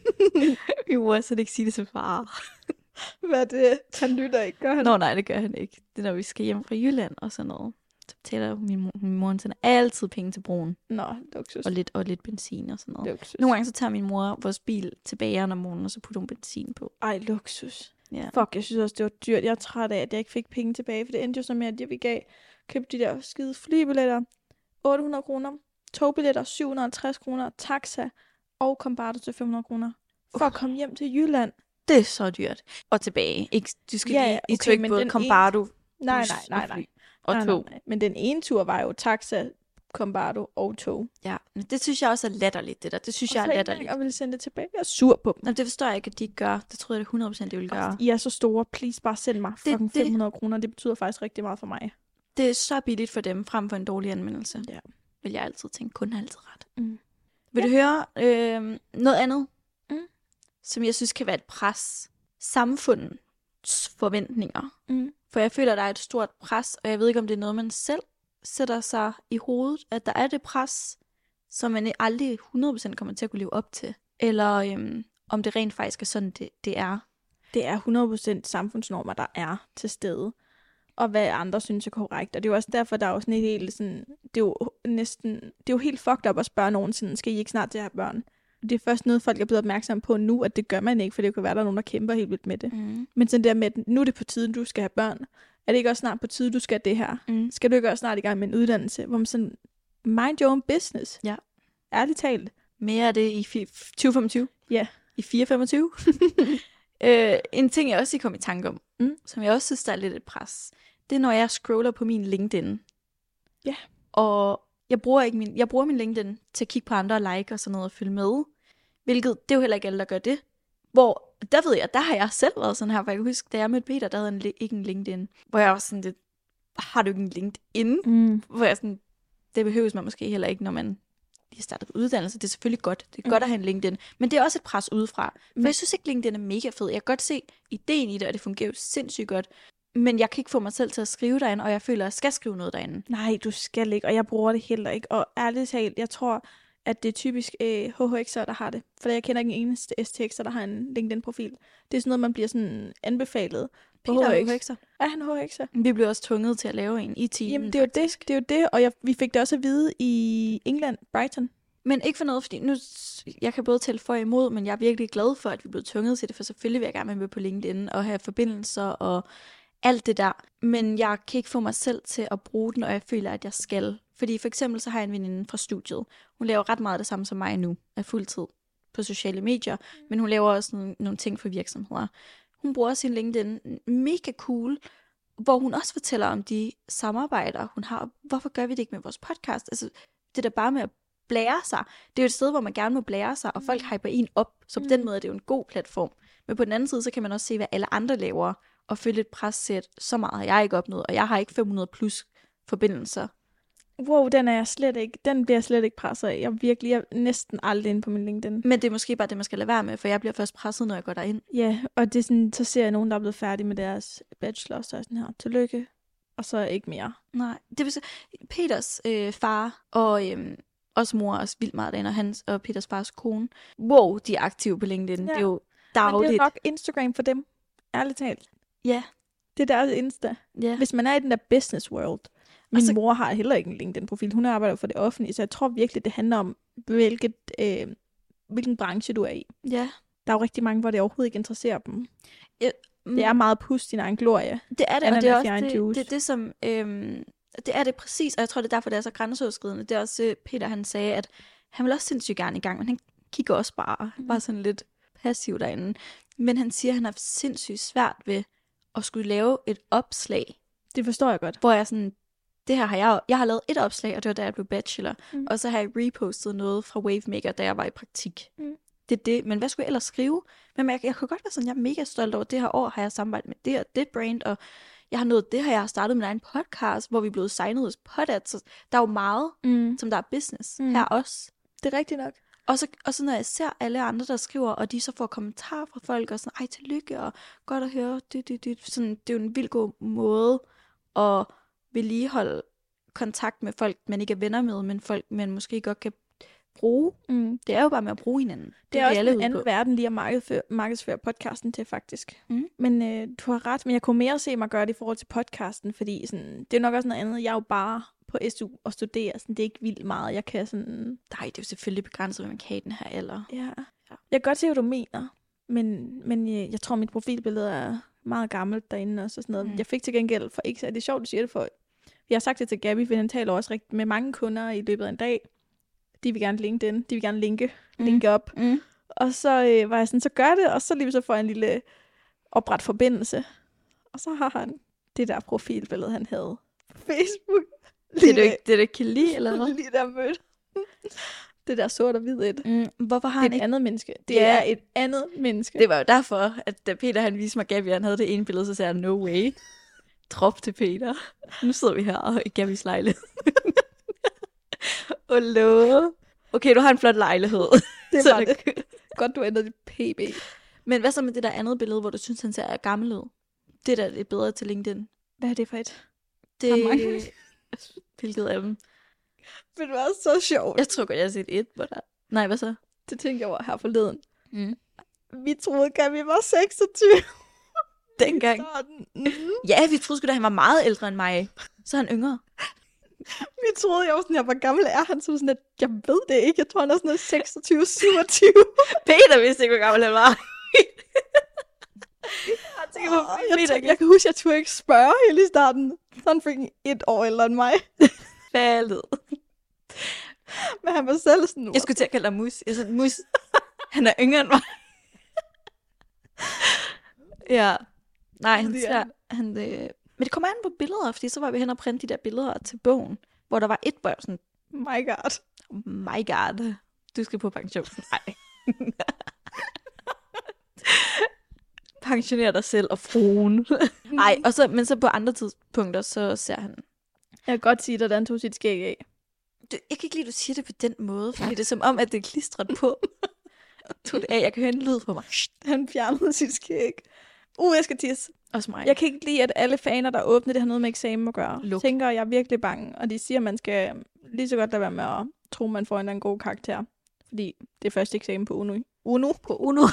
Min mor så ikke sige det til far. Hvad er det? Han lytter ikke, gør han? Nå nej, det gør han ikke. Det er, når vi skal hjem fra Jylland og sådan noget. Så betaler min mor, min mor sender altid penge til broen. Nå, luksus. Og lidt, og lidt benzin og sådan noget. Luksus. Nogle gange så tager min mor vores bil tilbage om morgenen, og så putter hun benzin på. Ej, luksus. Ja. Fuck, jeg synes også, det var dyrt. Jeg er træt af, at jeg ikke fik penge tilbage, for det endte jo så med, at jeg vi gav, købte de der skide flybilletter, otte hundrede kroner, togbilletter, syv hundrede og halvtreds kroner, taxa og Combardo til fem hundrede kroner. For at komme hjem til Jylland. Det er så dyrt. Og tilbage. Ikke, du skal Ja, lige, ja, I okay, tog ikke men både den Combardo, Nej, bus nej, nej, nej. fly og nej, tog. nej, nej. Men den ene tur var jo taxa, Combardo og tog. Ja, men det synes jeg også er latterligt, det der. Det synes jeg er latterligt. Jeg ville sende det tilbage. Jeg er sur på dem. Nå, det forstår jeg ikke, at de ikke gør. Det troede jeg hundrede procent, det ville gøre. I er så store. Please, bare send mig Det- fucking det- fem hundrede kroner. Det betyder faktisk rigtig meget for mig. Det er så billigt for dem, frem for en dårlig anmeldelse. Ja. Vil jeg altid tænke, kun har altid ret. Mm. Vil du høre øh, noget andet, Mm. som jeg synes kan være et pres? Samfundets forventninger Mm. For jeg føler, at der er et stort pres, og jeg ved ikke, om det er noget, man selv sætter sig i hovedet, at der er det pres, som man aldrig hundrede procent kommer til at kunne leve op til. Eller øhm, om det rent faktisk er sådan, det, det er. Det er hundrede procent samfundsnormer, der er til stede. Og hvad andre synes er korrekt. Og det er jo også derfor, der er jo sådan et helt sådan, det er jo næsten, det er jo helt fucked up at spørge nogen sådan, skal I ikke snart til at have børn? Det er først noget, folk er blevet opmærksomme på nu, at det gør man ikke, for det kan være, der er nogen, der kæmper helt vildt med det. Mm. Men sådan der med, at nu er det på tide, du skal have børn. Er det ikke også snart på tide, du skal det her? Mm. Skal du ikke også snart i gang med en uddannelse? Hvor man sådan, mind your own business. Ja. Ærligt talt. Mere af det i tyve femogtyve? Ja. I fire femogtyve? øh, en ting, jeg også kom i tanke om, mm. som jeg også synes, der er lidt et pres, det er, når jeg scroller på min LinkedIn. Ja. Og jeg bruger, ikke min, jeg bruger min LinkedIn til at kigge på andre og like og sådan noget og følge med. Hvilket, det er jo heller ikke alle, der gør det. Hvor, der ved jeg, der har jeg selv været sådan her, for jeg kan huske, da jeg mødte Peter, der havde en, ikke en LinkedIn. Hvor jeg var sådan lidt, har du ikke en LinkedIn? Mm. Hvor jeg sådan, det behøves man måske heller ikke, når man lige starter på uddannelse. Det er selvfølgelig godt. Det er mm. godt at have en LinkedIn. Men det er også et pres udefra. For mm. jeg synes ikke, LinkedIn er mega fed. Jeg kan godt se ideen i det, og det fungerer jo sindssygt godt. Men jeg kan ikke få mig selv til at skrive derinde, og jeg føler, at jeg skal skrive noget derinde. Nej, du skal ikke, og jeg bruger det heller ikke. Og ærligt talt, jeg tror, at det er typisk øh, H H X'er, der har det. For jeg kender ikke en eneste S T X'er, der har en LinkedIn-profil. Det er sådan noget, man bliver sådan anbefalet. Peter er H H X'er. Er han H H X'er? Vi blev også tvunget til at lave en i timen. Jamen, det er jo det, det, er jo det. Og jeg, vi fik det også at vide i England, Brighton. Men ikke for noget, fordi nu, jeg kan både tælle for og imod, men jeg er virkelig glad for, at vi blev tvunget til det, for selvfølgelig vil jeg gerne være med på LinkedIn og have forbindelser og alt det der. Men jeg kan ikke få mig selv til at bruge den, og jeg føler, at jeg skal. Fordi for eksempel så har jeg en veninde fra studiet. Hun laver ret meget det samme som mig nu, af fuldtid på sociale medier, men hun laver også nogle, nogle ting for virksomheder. Hun bruger sin LinkedIn mega cool, hvor hun også fortæller om de samarbejder, hun har. Hvorfor gør vi det ikke med vores podcast? Altså, det der bare med at blære sig. Det er jo et sted, hvor man gerne må blære sig, og folk hyper en op. Så på mm. den måde er det jo en god platform. Men på den anden side, så kan man også se, hvad alle andre laver, og føle et pres til, at så meget har jeg ikke opnået, og jeg har ikke fem hundrede plus forbindelser. Wow, den er jeg slet ikke, den bliver jeg slet ikke presset af. Jeg er virkelig, jeg er næsten aldrig inde på min LinkedIn. Men det er måske bare det, man skal lade være med, for jeg bliver først presset, når jeg går derind. Ja, og det er sådan, så ser jeg nogen, der er blevet færdige med deres bachelor, så er sådan her, tillykke, og så ikke mere. Nej, det vil sige, Peters øh, far og øh, også mor er også vildt meget derinde, og hans og Peters fars kone. Wow, de er aktive på LinkedIn. Ja. Det er jo dagligt. Men det er nok Instagram for dem, ærligt talt. Ja. Det er deres Insta. Ja. Hvis man er i den der business world. Min så... mor har heller ikke en LinkedIn-profil. Hun arbejder for det offentlige, så jeg tror virkelig, det handler om, hvilket, øh, hvilken branche du er i. Ja. Der er jo rigtig mange, hvor det overhovedet ikke interesserer dem. Ja. Mm. Det er meget pus din egen glorie. Det er det, og det er også det, det, det, som... Øhm, det er det præcis, og jeg tror, det er derfor, det er så grænseoverskridende. Det er også Peter, han sagde, at han vil også sindssygt gerne i gang, men han kigger også bare, mm. bare sådan lidt passiv derinde. Men han siger, at han har sindssygt svært ved at skulle lave et opslag. Det forstår jeg godt. Hvor jeg sådan, det her har jeg, jeg har lavet et opslag, og det var da jeg blev bachelor. Mm. Og så har jeg repostet noget fra Wavemaker, da jeg var i praktik. Mm. Det er det, men hvad skulle jeg ellers skrive? Men jeg, jeg kunne godt være sådan, jeg er mega stolt over, det her år har jeg samarbejdet med det og det brand, og jeg har nået det her, jeg har startet min egen podcast, hvor vi er blevet signet hos Podat, så der er jo meget, mm. som der er business mm. her også. Det er rigtigt nok. Og så, og så når jeg ser alle andre, der skriver, og de så får kommentarer fra folk, og sådan, ej, tillykke, og godt at høre, det, det, det. Sådan, det er jo en vildt god måde at vedligeholde kontakt med folk, man ikke er venner med, men folk, man måske godt kan bruge. Mm. Det er jo bare med at bruge hinanden. Det, det er også en anden på. verden lige at markedsføre, markedsføre podcasten til, faktisk. Mm. Men øh, du har ret, men jeg kunne mere se mig gøre det i forhold til podcasten, fordi sådan, det er nok også noget andet. Jeg er jo bare på S U og studerer, sådan, det er ikke vildt meget. Jeg kan sådan... Nej, det er jo selvfølgelig begrænset, hvad man kan i den her alder. Ja. ja. Jeg kan godt se, hvad du mener, men, men jeg, jeg tror, mit profilbillede er meget gammelt derinde også, og sådan noget. Mm. Jeg fik til gengæld for ikke, det er sjovt, du siger det, for jeg har sagt det til Gabby, for han taler også rigtig med mange kunder i løbet af en dag. De vil gerne linke den, de vil gerne linke, mm. linke op. Mm. Og så øh, var jeg sådan, så gør det, og så lige så får jeg en lille opret forbindelse. Og så har han det der profilbillede, han havde på Facebook. Det er du ikke, det er du ikke kan lide, eller hvad? Lige der mødte. Det der sort og hvid et. Mm. Hvorfor har det er han et ikke... andet menneske. Det ja. er et andet menneske. Det var jo derfor, at da Peter han viste mig Gabby, han havde det ene billede, så sagde jeg, no way. Drop til Peter. Nu sidder vi her i Gabbys lejlighed. Hallo. Okay, du har en flot lejlighed. Det var det. Godt, du ændrede dit P B. Men hvad så med det der andet billede, hvor du synes, han ser gammel ud? Det der er bedre til LinkedIn. Hvad er det for et? Det... Der er mange. Hvilket af dem? Men det var så sjovt. Jeg tror godt, jeg har set et på der. Nej, hvad så? Det tænkte jeg over her forleden. Mm. Vi troede, at vi var seksogtyve. Dengang. Mm. Ja, vi troede sgu da, han var meget ældre end mig. Så er han yngre. Vi troede, jeg var sådan, jeg var gammel er han, så sådan, at jeg ved det ikke. Jeg tror, han er sådan noget seksogtyve syvogtyve. Peter vidste ikke, hvor gammel han var. jeg tænker på, Oh, jeg, tænker, jeg kan huske, at jeg turde ikke spørge hele i starten. Så han fik et år ældre end mig. Faldet. Men han var selv sådan... Jeg skulle til at kalde dig mus. Jeg sagde, mus, han er yngre end mig. ja. Nej, han, Ja. han øh... Men det kommer an på billeder, fordi så var vi hen og printe de der billeder til bogen, hvor der var et hvor jeg var sådan, My god. oh my god, du skal på pension. Nej. Pensioner dig selv og fruen. Nej, og så, men så på andre tidspunkter, så ser han... Jeg kan godt sige, at han tog sit skæg af. Du, jeg kan ikke lide, at du siger det på den måde, fordi det er som om, at det er klistret på. Tog det af, jeg kan høre en lyd på mig. Han fjernede sit skæg. Uh, jeg skal tisse. Også mig. Jeg kan ikke lide, at alle faner, der åbner, det har noget med eksamen at gøre. Luk. Tænker, jeg er virkelig bange. Og de siger, at man skal lige så godt lade være med at tro, man får en eller anden god karakter. Fordi det er første eksamen på Uno. Uno? På Uno.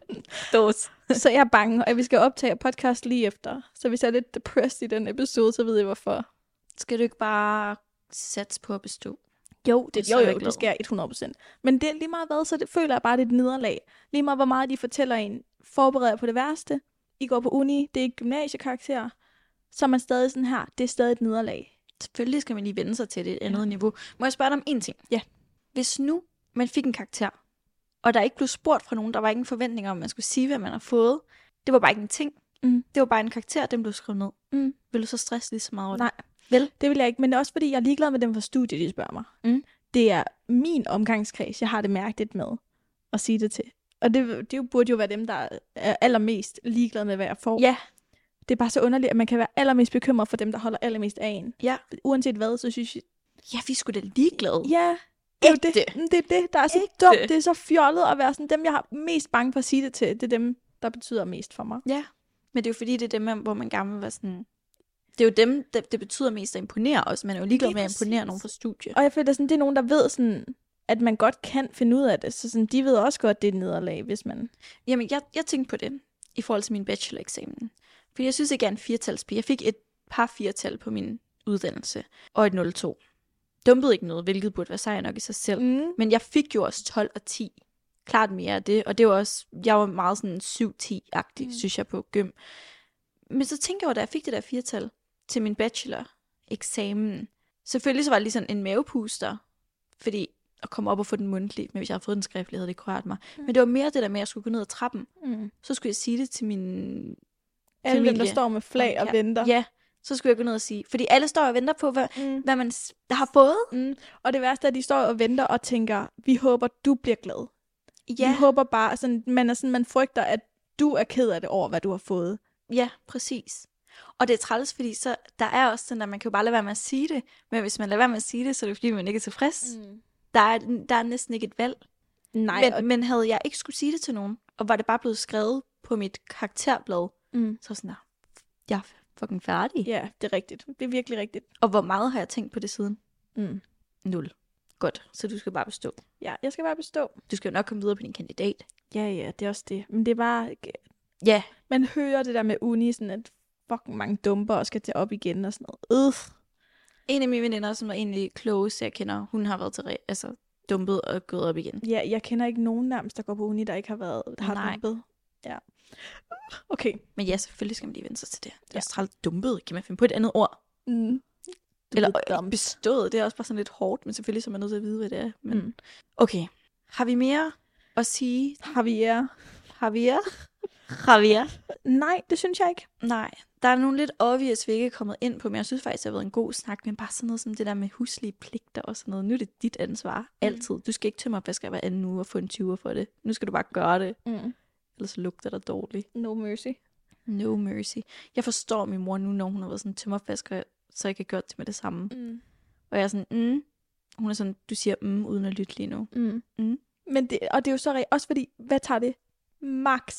Dos. Så jeg er bange, og vi skal optage podcast lige efter. Så hvis jeg er lidt depressed i den episode, så ved jeg hvorfor. Skal du ikke bare satse på at bestå? Jo, det, Så jo, er jeg jo, glad. det skal jeg hundrede procent. Men det er lige meget hvad, så det, føler jeg bare, det er et nederlag. Lige meget hvor meget de fortæller en, forbereder på det værste. I går på uni, det er ikke gymnasiekarakter. Så er man stadig sådan her, det er stadig et nederlag. Selvfølgelig skal man lige vende sig til det et andet ja. niveau. Må jeg spørge dig om en ting? Ja. Hvis nu man fik en karakter, og der ikke blev spurgt fra nogen, der var ingen forventninger om, at man skulle sige, hvad man har fået. Det var bare ikke en ting. Mm. Det var bare en karakter, den blev skrevet ned. Mm. Vil du så stresse lige så meget over det? Nej, Vel? det vil jeg ikke. Men det er også fordi, jeg er ligeglad med dem fra studiet, de spørger mig. Mm. Det er min omgangskreds, jeg har det mærkeligt med at sige det til. Og det, det burde jo være dem, der er allermest ligeglade med, hvad jeg får. Ja. Det er bare så underligt, at man kan være allermest bekymret for dem, der holder allermest af en. Ja. Uanset hvad, så synes jeg... Ja, vi skulle da ligeglade. Ja, det er jo Ægte. det. Det er det, der er så Ægte. dumt. Det er så fjollet at være sådan, dem jeg har mest bange for at sige det til, det er dem, der betyder mest for mig. Ja. Men det er jo fordi, det er dem, man- hvor man gerne vil være sådan... Det er jo dem, det, det betyder mest at imponere os. Man er jo ligeglad Lige med at præcis. imponere nogen fra studie. Og jeg føler sådan, det er nogen, der ved sådan, at man godt kan finde ud af det. Så sådan, de ved også godt, det er et nederlag, hvis man... Jamen, jeg, jeg tænkte på det i forhold til min bacheloreksamen. Fordi jeg synes ikke, jeg er en firetalspige. Jeg fik et par firetal på min uddannelse, og et nul to. Dumpede ikke noget, hvilket burde være sejr nok i sig selv. Mm. Men jeg fik jo også tolv og ti. Klart mere af det, og det var også, jeg var meget sådan syv ti-agtig, mm. synes jeg, på gym. Men så tænker jeg jo, da jeg fik det der firetal til min bachelor-eksamen, selvfølgelig så var det lige sådan en mavepuster, fordi at komme op og få den mundtligt, men hvis jeg havde fået den skriftlig, havde det ikke rørt mig. Mm. Men det var mere det der med, at jeg skulle gå ned ad trappen. Mm. Så skulle jeg sige det til min Alle dem, der familie. står med flag og Ja. venter. Ja, så skulle jeg gå ned og sige. Fordi alle står og venter på, hvad, Mm. hvad man s- har fået. Mm. Og det værste er, at de står og venter og tænker, vi håber, du bliver glad. Ja, Vi håber bare, sådan, man, er sådan, man frygter, at du er ked af det over, hvad du har fået. ja, præcis. Og det er træls, fordi så, der er også sådan, at man kan jo bare lade være med at sige det. Men hvis man lader være med at sige det, så er det fordi, man ikke er tilfreds. Mm. Der, er, der er næsten ikke et valg. Nej, Men, og, men havde jeg ikke skulle sige det til nogen, og var det bare blevet skrevet på mit karakterblad, mm. så var sådan, "Nå, jeg er fucking færdig. ja, det er rigtigt. Det er virkelig rigtigt. Og hvor meget har jeg tænkt på det siden? Mm. Nul. Godt, så du skal bare bestå. Ja, jeg skal bare bestå. Du skal jo nok komme videre på din kandidat. Ja, ja, det er også det. Men det er bare... Ja, Man hører det der med uni, sådan at fucking mange dumper og skal til op igen og sådan noget. Øh. en af mine veninder, som er egentlig klogest, jeg kender, hun har været til re- altså, dumpet og gået op igen. Ja, jeg kender ikke nogen nærmest, der går på uni, der ikke har været der har Nej. dumpet. Ja. Okay. Men ja, selvfølgelig skal man lige vende sig til det. Det er Ja. også trælt dumpet. Kan man finde på et andet ord? Mm. Eller blevet øh, bestået, det er også bare sådan lidt hårdt, men selvfølgelig så er man nødt til at vide, hvad det er. Men... Mm. Okay, har vi mere at sige? Javier. Javier? Javier? Nej, det synes jeg ikke. Nej, der er nogle lidt obvious, vi ikke er kommet ind på, men jeg synes faktisk, det har været en god snak, men bare sådan noget som det der med huslige pligter og sådan noget. Nu er det dit ansvar, altid. Du skal ikke tømme opvasker hver anden uge og få en tyver for det. Nu skal du bare gøre det, Mm. ellers lugter der dårligt. No mercy. No mercy. Jeg forstår min mor nu, når hun har været sådan tømme opvasker, så jeg ikke har gjort det med det samme. Mm. Og jeg er sådan, mm. Hun er sådan, du siger mm, uden at lytte lige nu. Mm. Mm. Men det, og det er jo så rigtigt, også fordi, hvad tager det? Max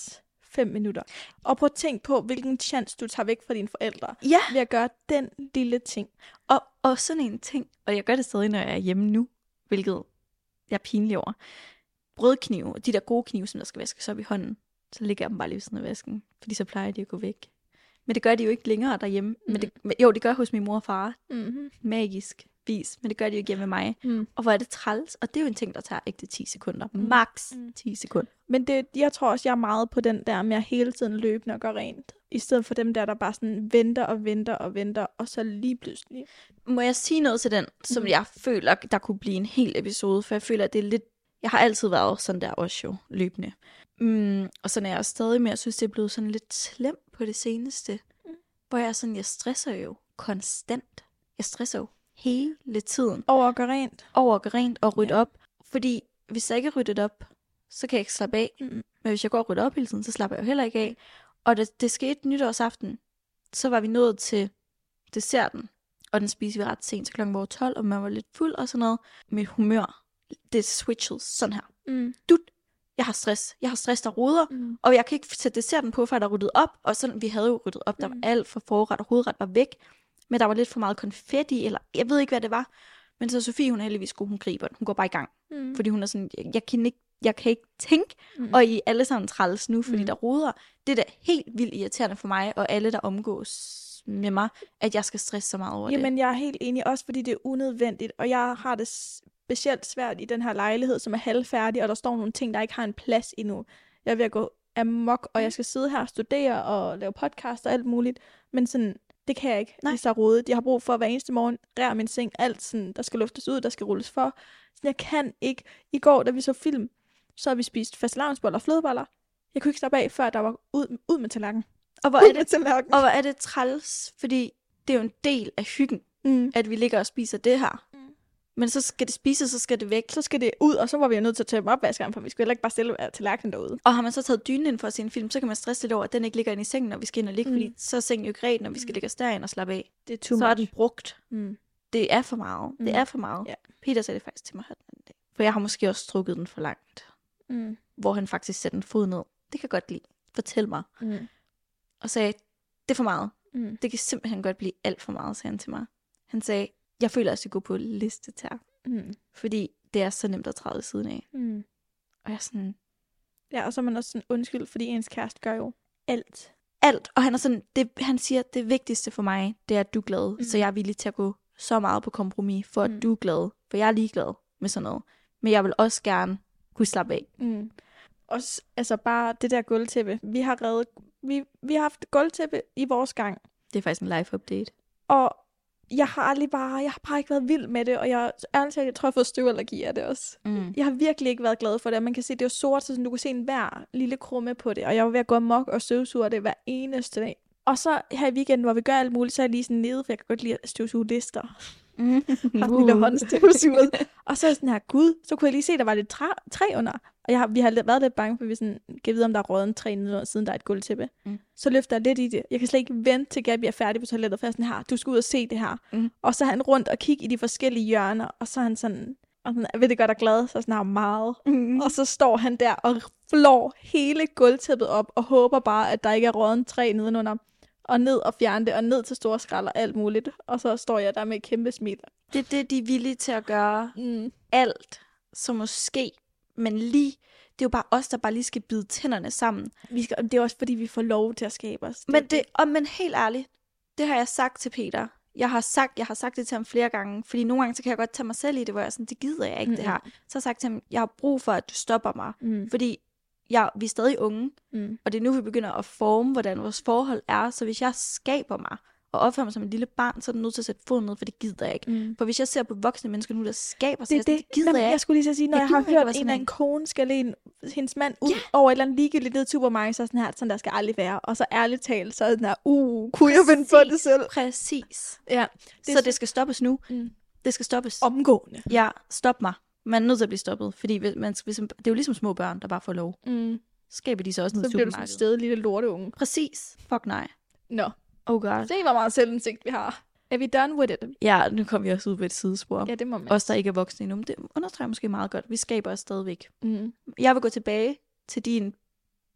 fem minutter. Og prøv at tænke på, hvilken chance du tager væk fra dine forældre. Ja. Ved at gøre den lille ting. Og, og sådan en ting, og jeg gør det stadig, når jeg er hjemme nu, hvilket jeg er pinlig over. Brødknive, de der gode knive, som der skal vaskes op i hånden, så ligger jeg dem bare lige ved siden af vasken, fordi så plejer de at gå væk. Men det gør de jo ikke længere derhjemme. Mm. Men det, jo, det gør hos min mor og far. Mm-hmm. Magisk vis. Men det gør de jo ikke hjemme med mig. Mm. Og hvor er det træls. Og det er jo en ting, der tager ægte ti sekunder. Mm. Max Mm. ti sekunder. Men det, jeg tror også, jeg er meget på den der med at hele tiden løbende og gøre rent. I stedet for dem der, der bare sådan venter og venter og venter, og så lige pludselig. Må jeg sige noget til den, som Mm. jeg føler, der kunne blive en hel episode? For jeg føler, at det er lidt... Jeg har altid været sådan der også jo, løbende. Mm, og sådan er jeg stadig, men jeg synes, det er blevet sådan lidt slemt på det seneste. Mm. Hvor jeg er sådan, jeg stresser jo konstant. Jeg stresser jo hele tiden. Over at gøre rent. Over at gøre rent og rydde Ja. op. Fordi hvis jeg ikke er ryddet op, så kan jeg ikke slappe af. Mm. Men hvis jeg går og rydder op hele tiden, så slapper jeg jo heller ikke af. Og da det skete nytårsaften, så var vi nået til desserten. Og den spiste vi ret sent til klokken var tolv, og man var lidt fuld og sådan noget. Mit humør, det switchede sådan her. Mm. Dut, jeg har stress. Jeg har stress, der ruder. Mm. Og jeg kan ikke sætte desserten på, før der er ryddet op. Og sådan, vi havde jo ryddet op. Der var Mm. alt for forret, og hovedret var væk. Men der var lidt for meget konfetti, eller jeg ved ikke, hvad det var. Men så Sofie, hun er heldigvis god, hun griber den. Hun går bare i gang. Mm. Fordi hun er sådan, jeg, jeg, kan, ikke, jeg kan ikke tænke, Mm. og I er alle sammen træls nu, fordi Mm. der ruder. Det er da helt vildt irriterende for mig, og alle, der omgås med mig, at jeg skal stresse så meget over det. Jamen, jeg er helt enig, også fordi det er unødvendigt, og jeg har det specielt svært i den her lejlighed, som er halvfærdig, og der står nogle ting, der ikke har en plads endnu. Jeg er ved at gå amok, og jeg skal sidde her og studere og lave podcast og alt muligt, men sådan, det kan jeg ikke. Nej. Det er så rodet. Jeg har brug for hver eneste morgen, rær min seng, alt sådan, der skal luftes ud, der skal rulles for. Så jeg kan ikke. I går, da vi så film, så har vi spist fastelavnsboller og flødeboller. Jeg kunne ikke slappe af, før der var ud, ud med tallerken. og, hvor Ud er med det, tallerken. og hvor er det træls, fordi det er jo en del af hyggen, Mm. at vi ligger og spiser det her. Mm. Men så skal det spises, så skal det væk. Så skal det ud, og så var vi jo nødt til at tømme opvaskeren, for vi skulle heller ikke bare stille tallerkenen derude. Og har man så taget dynen ind for at se en film, så kan man stresse lidt over, at den ikke ligger inde i sengen, når vi skal ind og ligge, Mm. fordi så er sengen jo ikke ren, når vi skal ligge os derind og slappe af. Det er too Så er den brugt. Mm. Det er for meget. Mm. Det er for meget. Ja. Peter sagde det faktisk til mig her den anden dag. For jeg har måske også strukket den for langt. Mm. Hvor han faktisk satte en fod ned. Det kan jeg godt lide. Fortæl mig. Mm. Og sagde, det er for meget. Mm. Det kan simpelthen godt blive alt for meget, sagde han til mig. Han sagde, jeg føler også, at jeg går på listetær. Mm. Fordi det er så nemt at træde ved siden af. Mm. Og jeg er sådan, Ja, og så er man også sådan undskyld, fordi ens kæreste gør jo alt. alt. Og han er sådan, det, han siger, det vigtigste for mig, det er, at du er glad. Mm. Så jeg er villig til at gå så meget på kompromis, for at Mm. du er glad. For jeg er ligeglad med sådan noget. Men jeg vil også gerne kunne slappe af. Mm. Også, altså bare det der gulvtæppe. Vi har reddet, vi, vi har haft gulvtæppe i vores gang. Det er faktisk en live update. Og jeg har aldrig bare, jeg har bare ikke været vild med det, og jeg, ærligt talt, jeg tror, jeg har fået støvallergi af det også. Mm. Jeg har virkelig ikke været glad for det, og man kan se, det er jo sort, så sådan, du kan se en hver lille krumme på det, og jeg var ved at gå amok og støvsuge det hver eneste dag. Og så her i weekenden, hvor vi gør alt muligt, så er jeg lige sådan nede, for jeg kan godt lide at støvsuge lister. Mm. Har en lille håndstøvsuget. Og så er jeg sådan her, gud, så kunne jeg lige se, at der var lidt træ, træ under. Og jeg har, vi har lidt- været lidt bange for, at vi sådan, kan vide, om der er råden træ nede, siden der er et gulvtæppe. Mm. Så løfter jeg lidt i det. Jeg kan slet ikke vente til Gabi er færdig på toilettet, for jeg er sådan her, du skal ud og se det her. Mm. Og så er han rundt og kigge i de forskellige hjørner, og så er han sådan, og sådan, ved det godt er glad, så sådan her meget. Mm. Og så står han der og flår hele gulvtæppet op, og håber bare, at der ikke er råden træ nedenunder. Og ned og fjerne det, og ned til store skrald og alt muligt. Og så står jeg der med et kæmpe smil. Det er det, de er villige til at gøre. Mm. Alt, som måske, men lige, det er jo bare os, der bare lige skal bide tænderne sammen. Vi skal, det er også fordi, vi får lov til at skabe os. Men, det, og, men helt ærligt, det har jeg sagt til Peter. Jeg har sagt, jeg har sagt det til ham flere gange, fordi nogle gange så kan jeg godt tage mig selv i det, hvor jeg er sådan, det gider jeg ikke, mm. det her. Så har jeg sagt til ham, jeg har brug for, at du stopper mig. Mm. Fordi jeg, vi er stadig unge, Mm. og det er nu, vi begynder at forme, hvordan vores forhold er. Så hvis jeg skaber mig og opfører mig som en lille barn, så er jeg nødt til at sætte foden ned, for det gider jeg ikke. Mm. For hvis jeg ser på voksne mennesker nu, der skaber sig, Det er sådan, det. det gider Nå, jeg jeg ikke. skulle lige så sige, når Jeg jeg, jeg har gider ikke at hørt være en sådan eller en. anden kone skal en hendes mand ud Ja. over et eller andet ligegyldigt ned i supermarkedet, så er sådan her, sådan der skal aldrig være. Og så ærligt talt, så er den her, uh, kunne jeg finde på det selv? Præcis. Ja. Det så det skal stoppes nu. Mm. Det skal stoppes. Omgående. Ja, stop mig. Man er nødt til at blive stoppet, fordi hvis man, hvis, det er jo ligesom små børn, der bare får lov. Mm. Skaber de så også ned Så i bliver du sådan et supermarkedet. sted lille lorteunge. Præcis. Fuck nej. Nå. Oh god. Se, hvor meget selvindsigt vi har. Er vi done with it? Ja, nu kom vi også ud på et sidespor. Ja, det må man. Os, der ikke er voksne endnu. Men det understreger måske meget godt. Vi skaber os stadigvæk. Mm. Jeg vil gå tilbage til din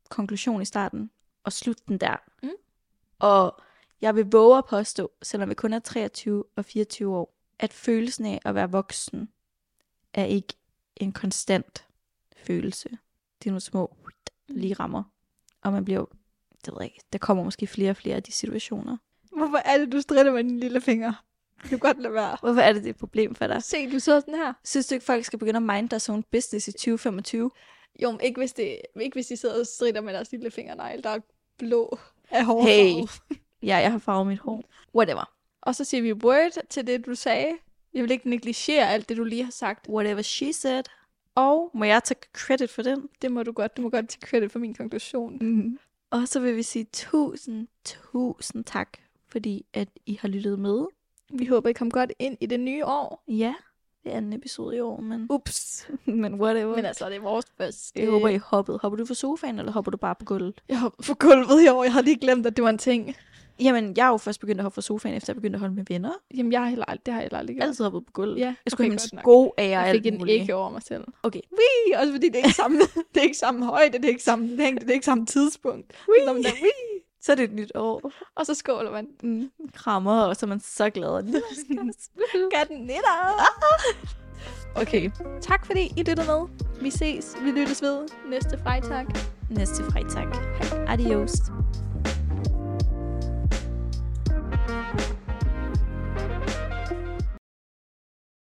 konklusion i starten, og slutte den der. Mm. Og jeg vil våge at påstå, selvom vi kun er treogtyve og fireogtyve år, at følelsen af at være voksen er ikke en konstant følelse. Det er nogle små, der lige rammer. Og man bliver, det ved jeg ikke, der kommer måske flere og flere af de situationer. Hvorfor er det, du stritter med din lille finger? Du kan godt lade være. Hvorfor er det det et problem for dig? Se, du så sådan her. Synes du ikke, folk skal begynde at minde deres own business i tyve femogtyve? Jo, men ikke hvis, det, ikke hvis de sidder og stritter med deres lille fingernegle, der er blå af hårfarve. Hey, ja, jeg har farvet mit hår. Whatever. Og så siger vi word til det, du sagde. Jeg vil ikke negligere alt det, du lige har sagt. Whatever she said. Og Må jeg tage credit for den? det må du godt. Du må godt tage credit for min konklusion. Mm. Og så vil vi sige tusind, tusind tak, fordi at I har lyttet med. Vi håber, I kom godt ind i det nye år. Ja, det er anden episode i år, men, Ups. men whatever. Men altså, det er vores første. Jeg håber, I hoppede. Hopper du fra sofaen, eller hopper du bare på gulvet? Jeg hoppede på gulvet i år. Jeg havde lige glemt, at det var en ting. Jamen, jeg er jo først begyndt at hoppe fra sofaen, efter jeg begyndte at holde med venner. Jamen, jeg har heller aldrig, det har jeg heller aldrig gjort. Altid hoppet på gulvet. Ja, Jeg skulle okay, have godt mine nok. sko af og Jeg fik alt en muligt. æg over mig selv. Okay. Wii! Også fordi det er ikke samme, det er ikke samme højde, det er ikke samme længde, det er ikke samme tidspunkt. Wii! Når man er, wii! Så er det et nyt år. Og så skåler man. Mm. Krammer, og så er man så glad. Katten nitter! Okay, tak fordi I lyttede med. Vi ses, vi lyttes ved næste fredag. Næste fredag. Adios.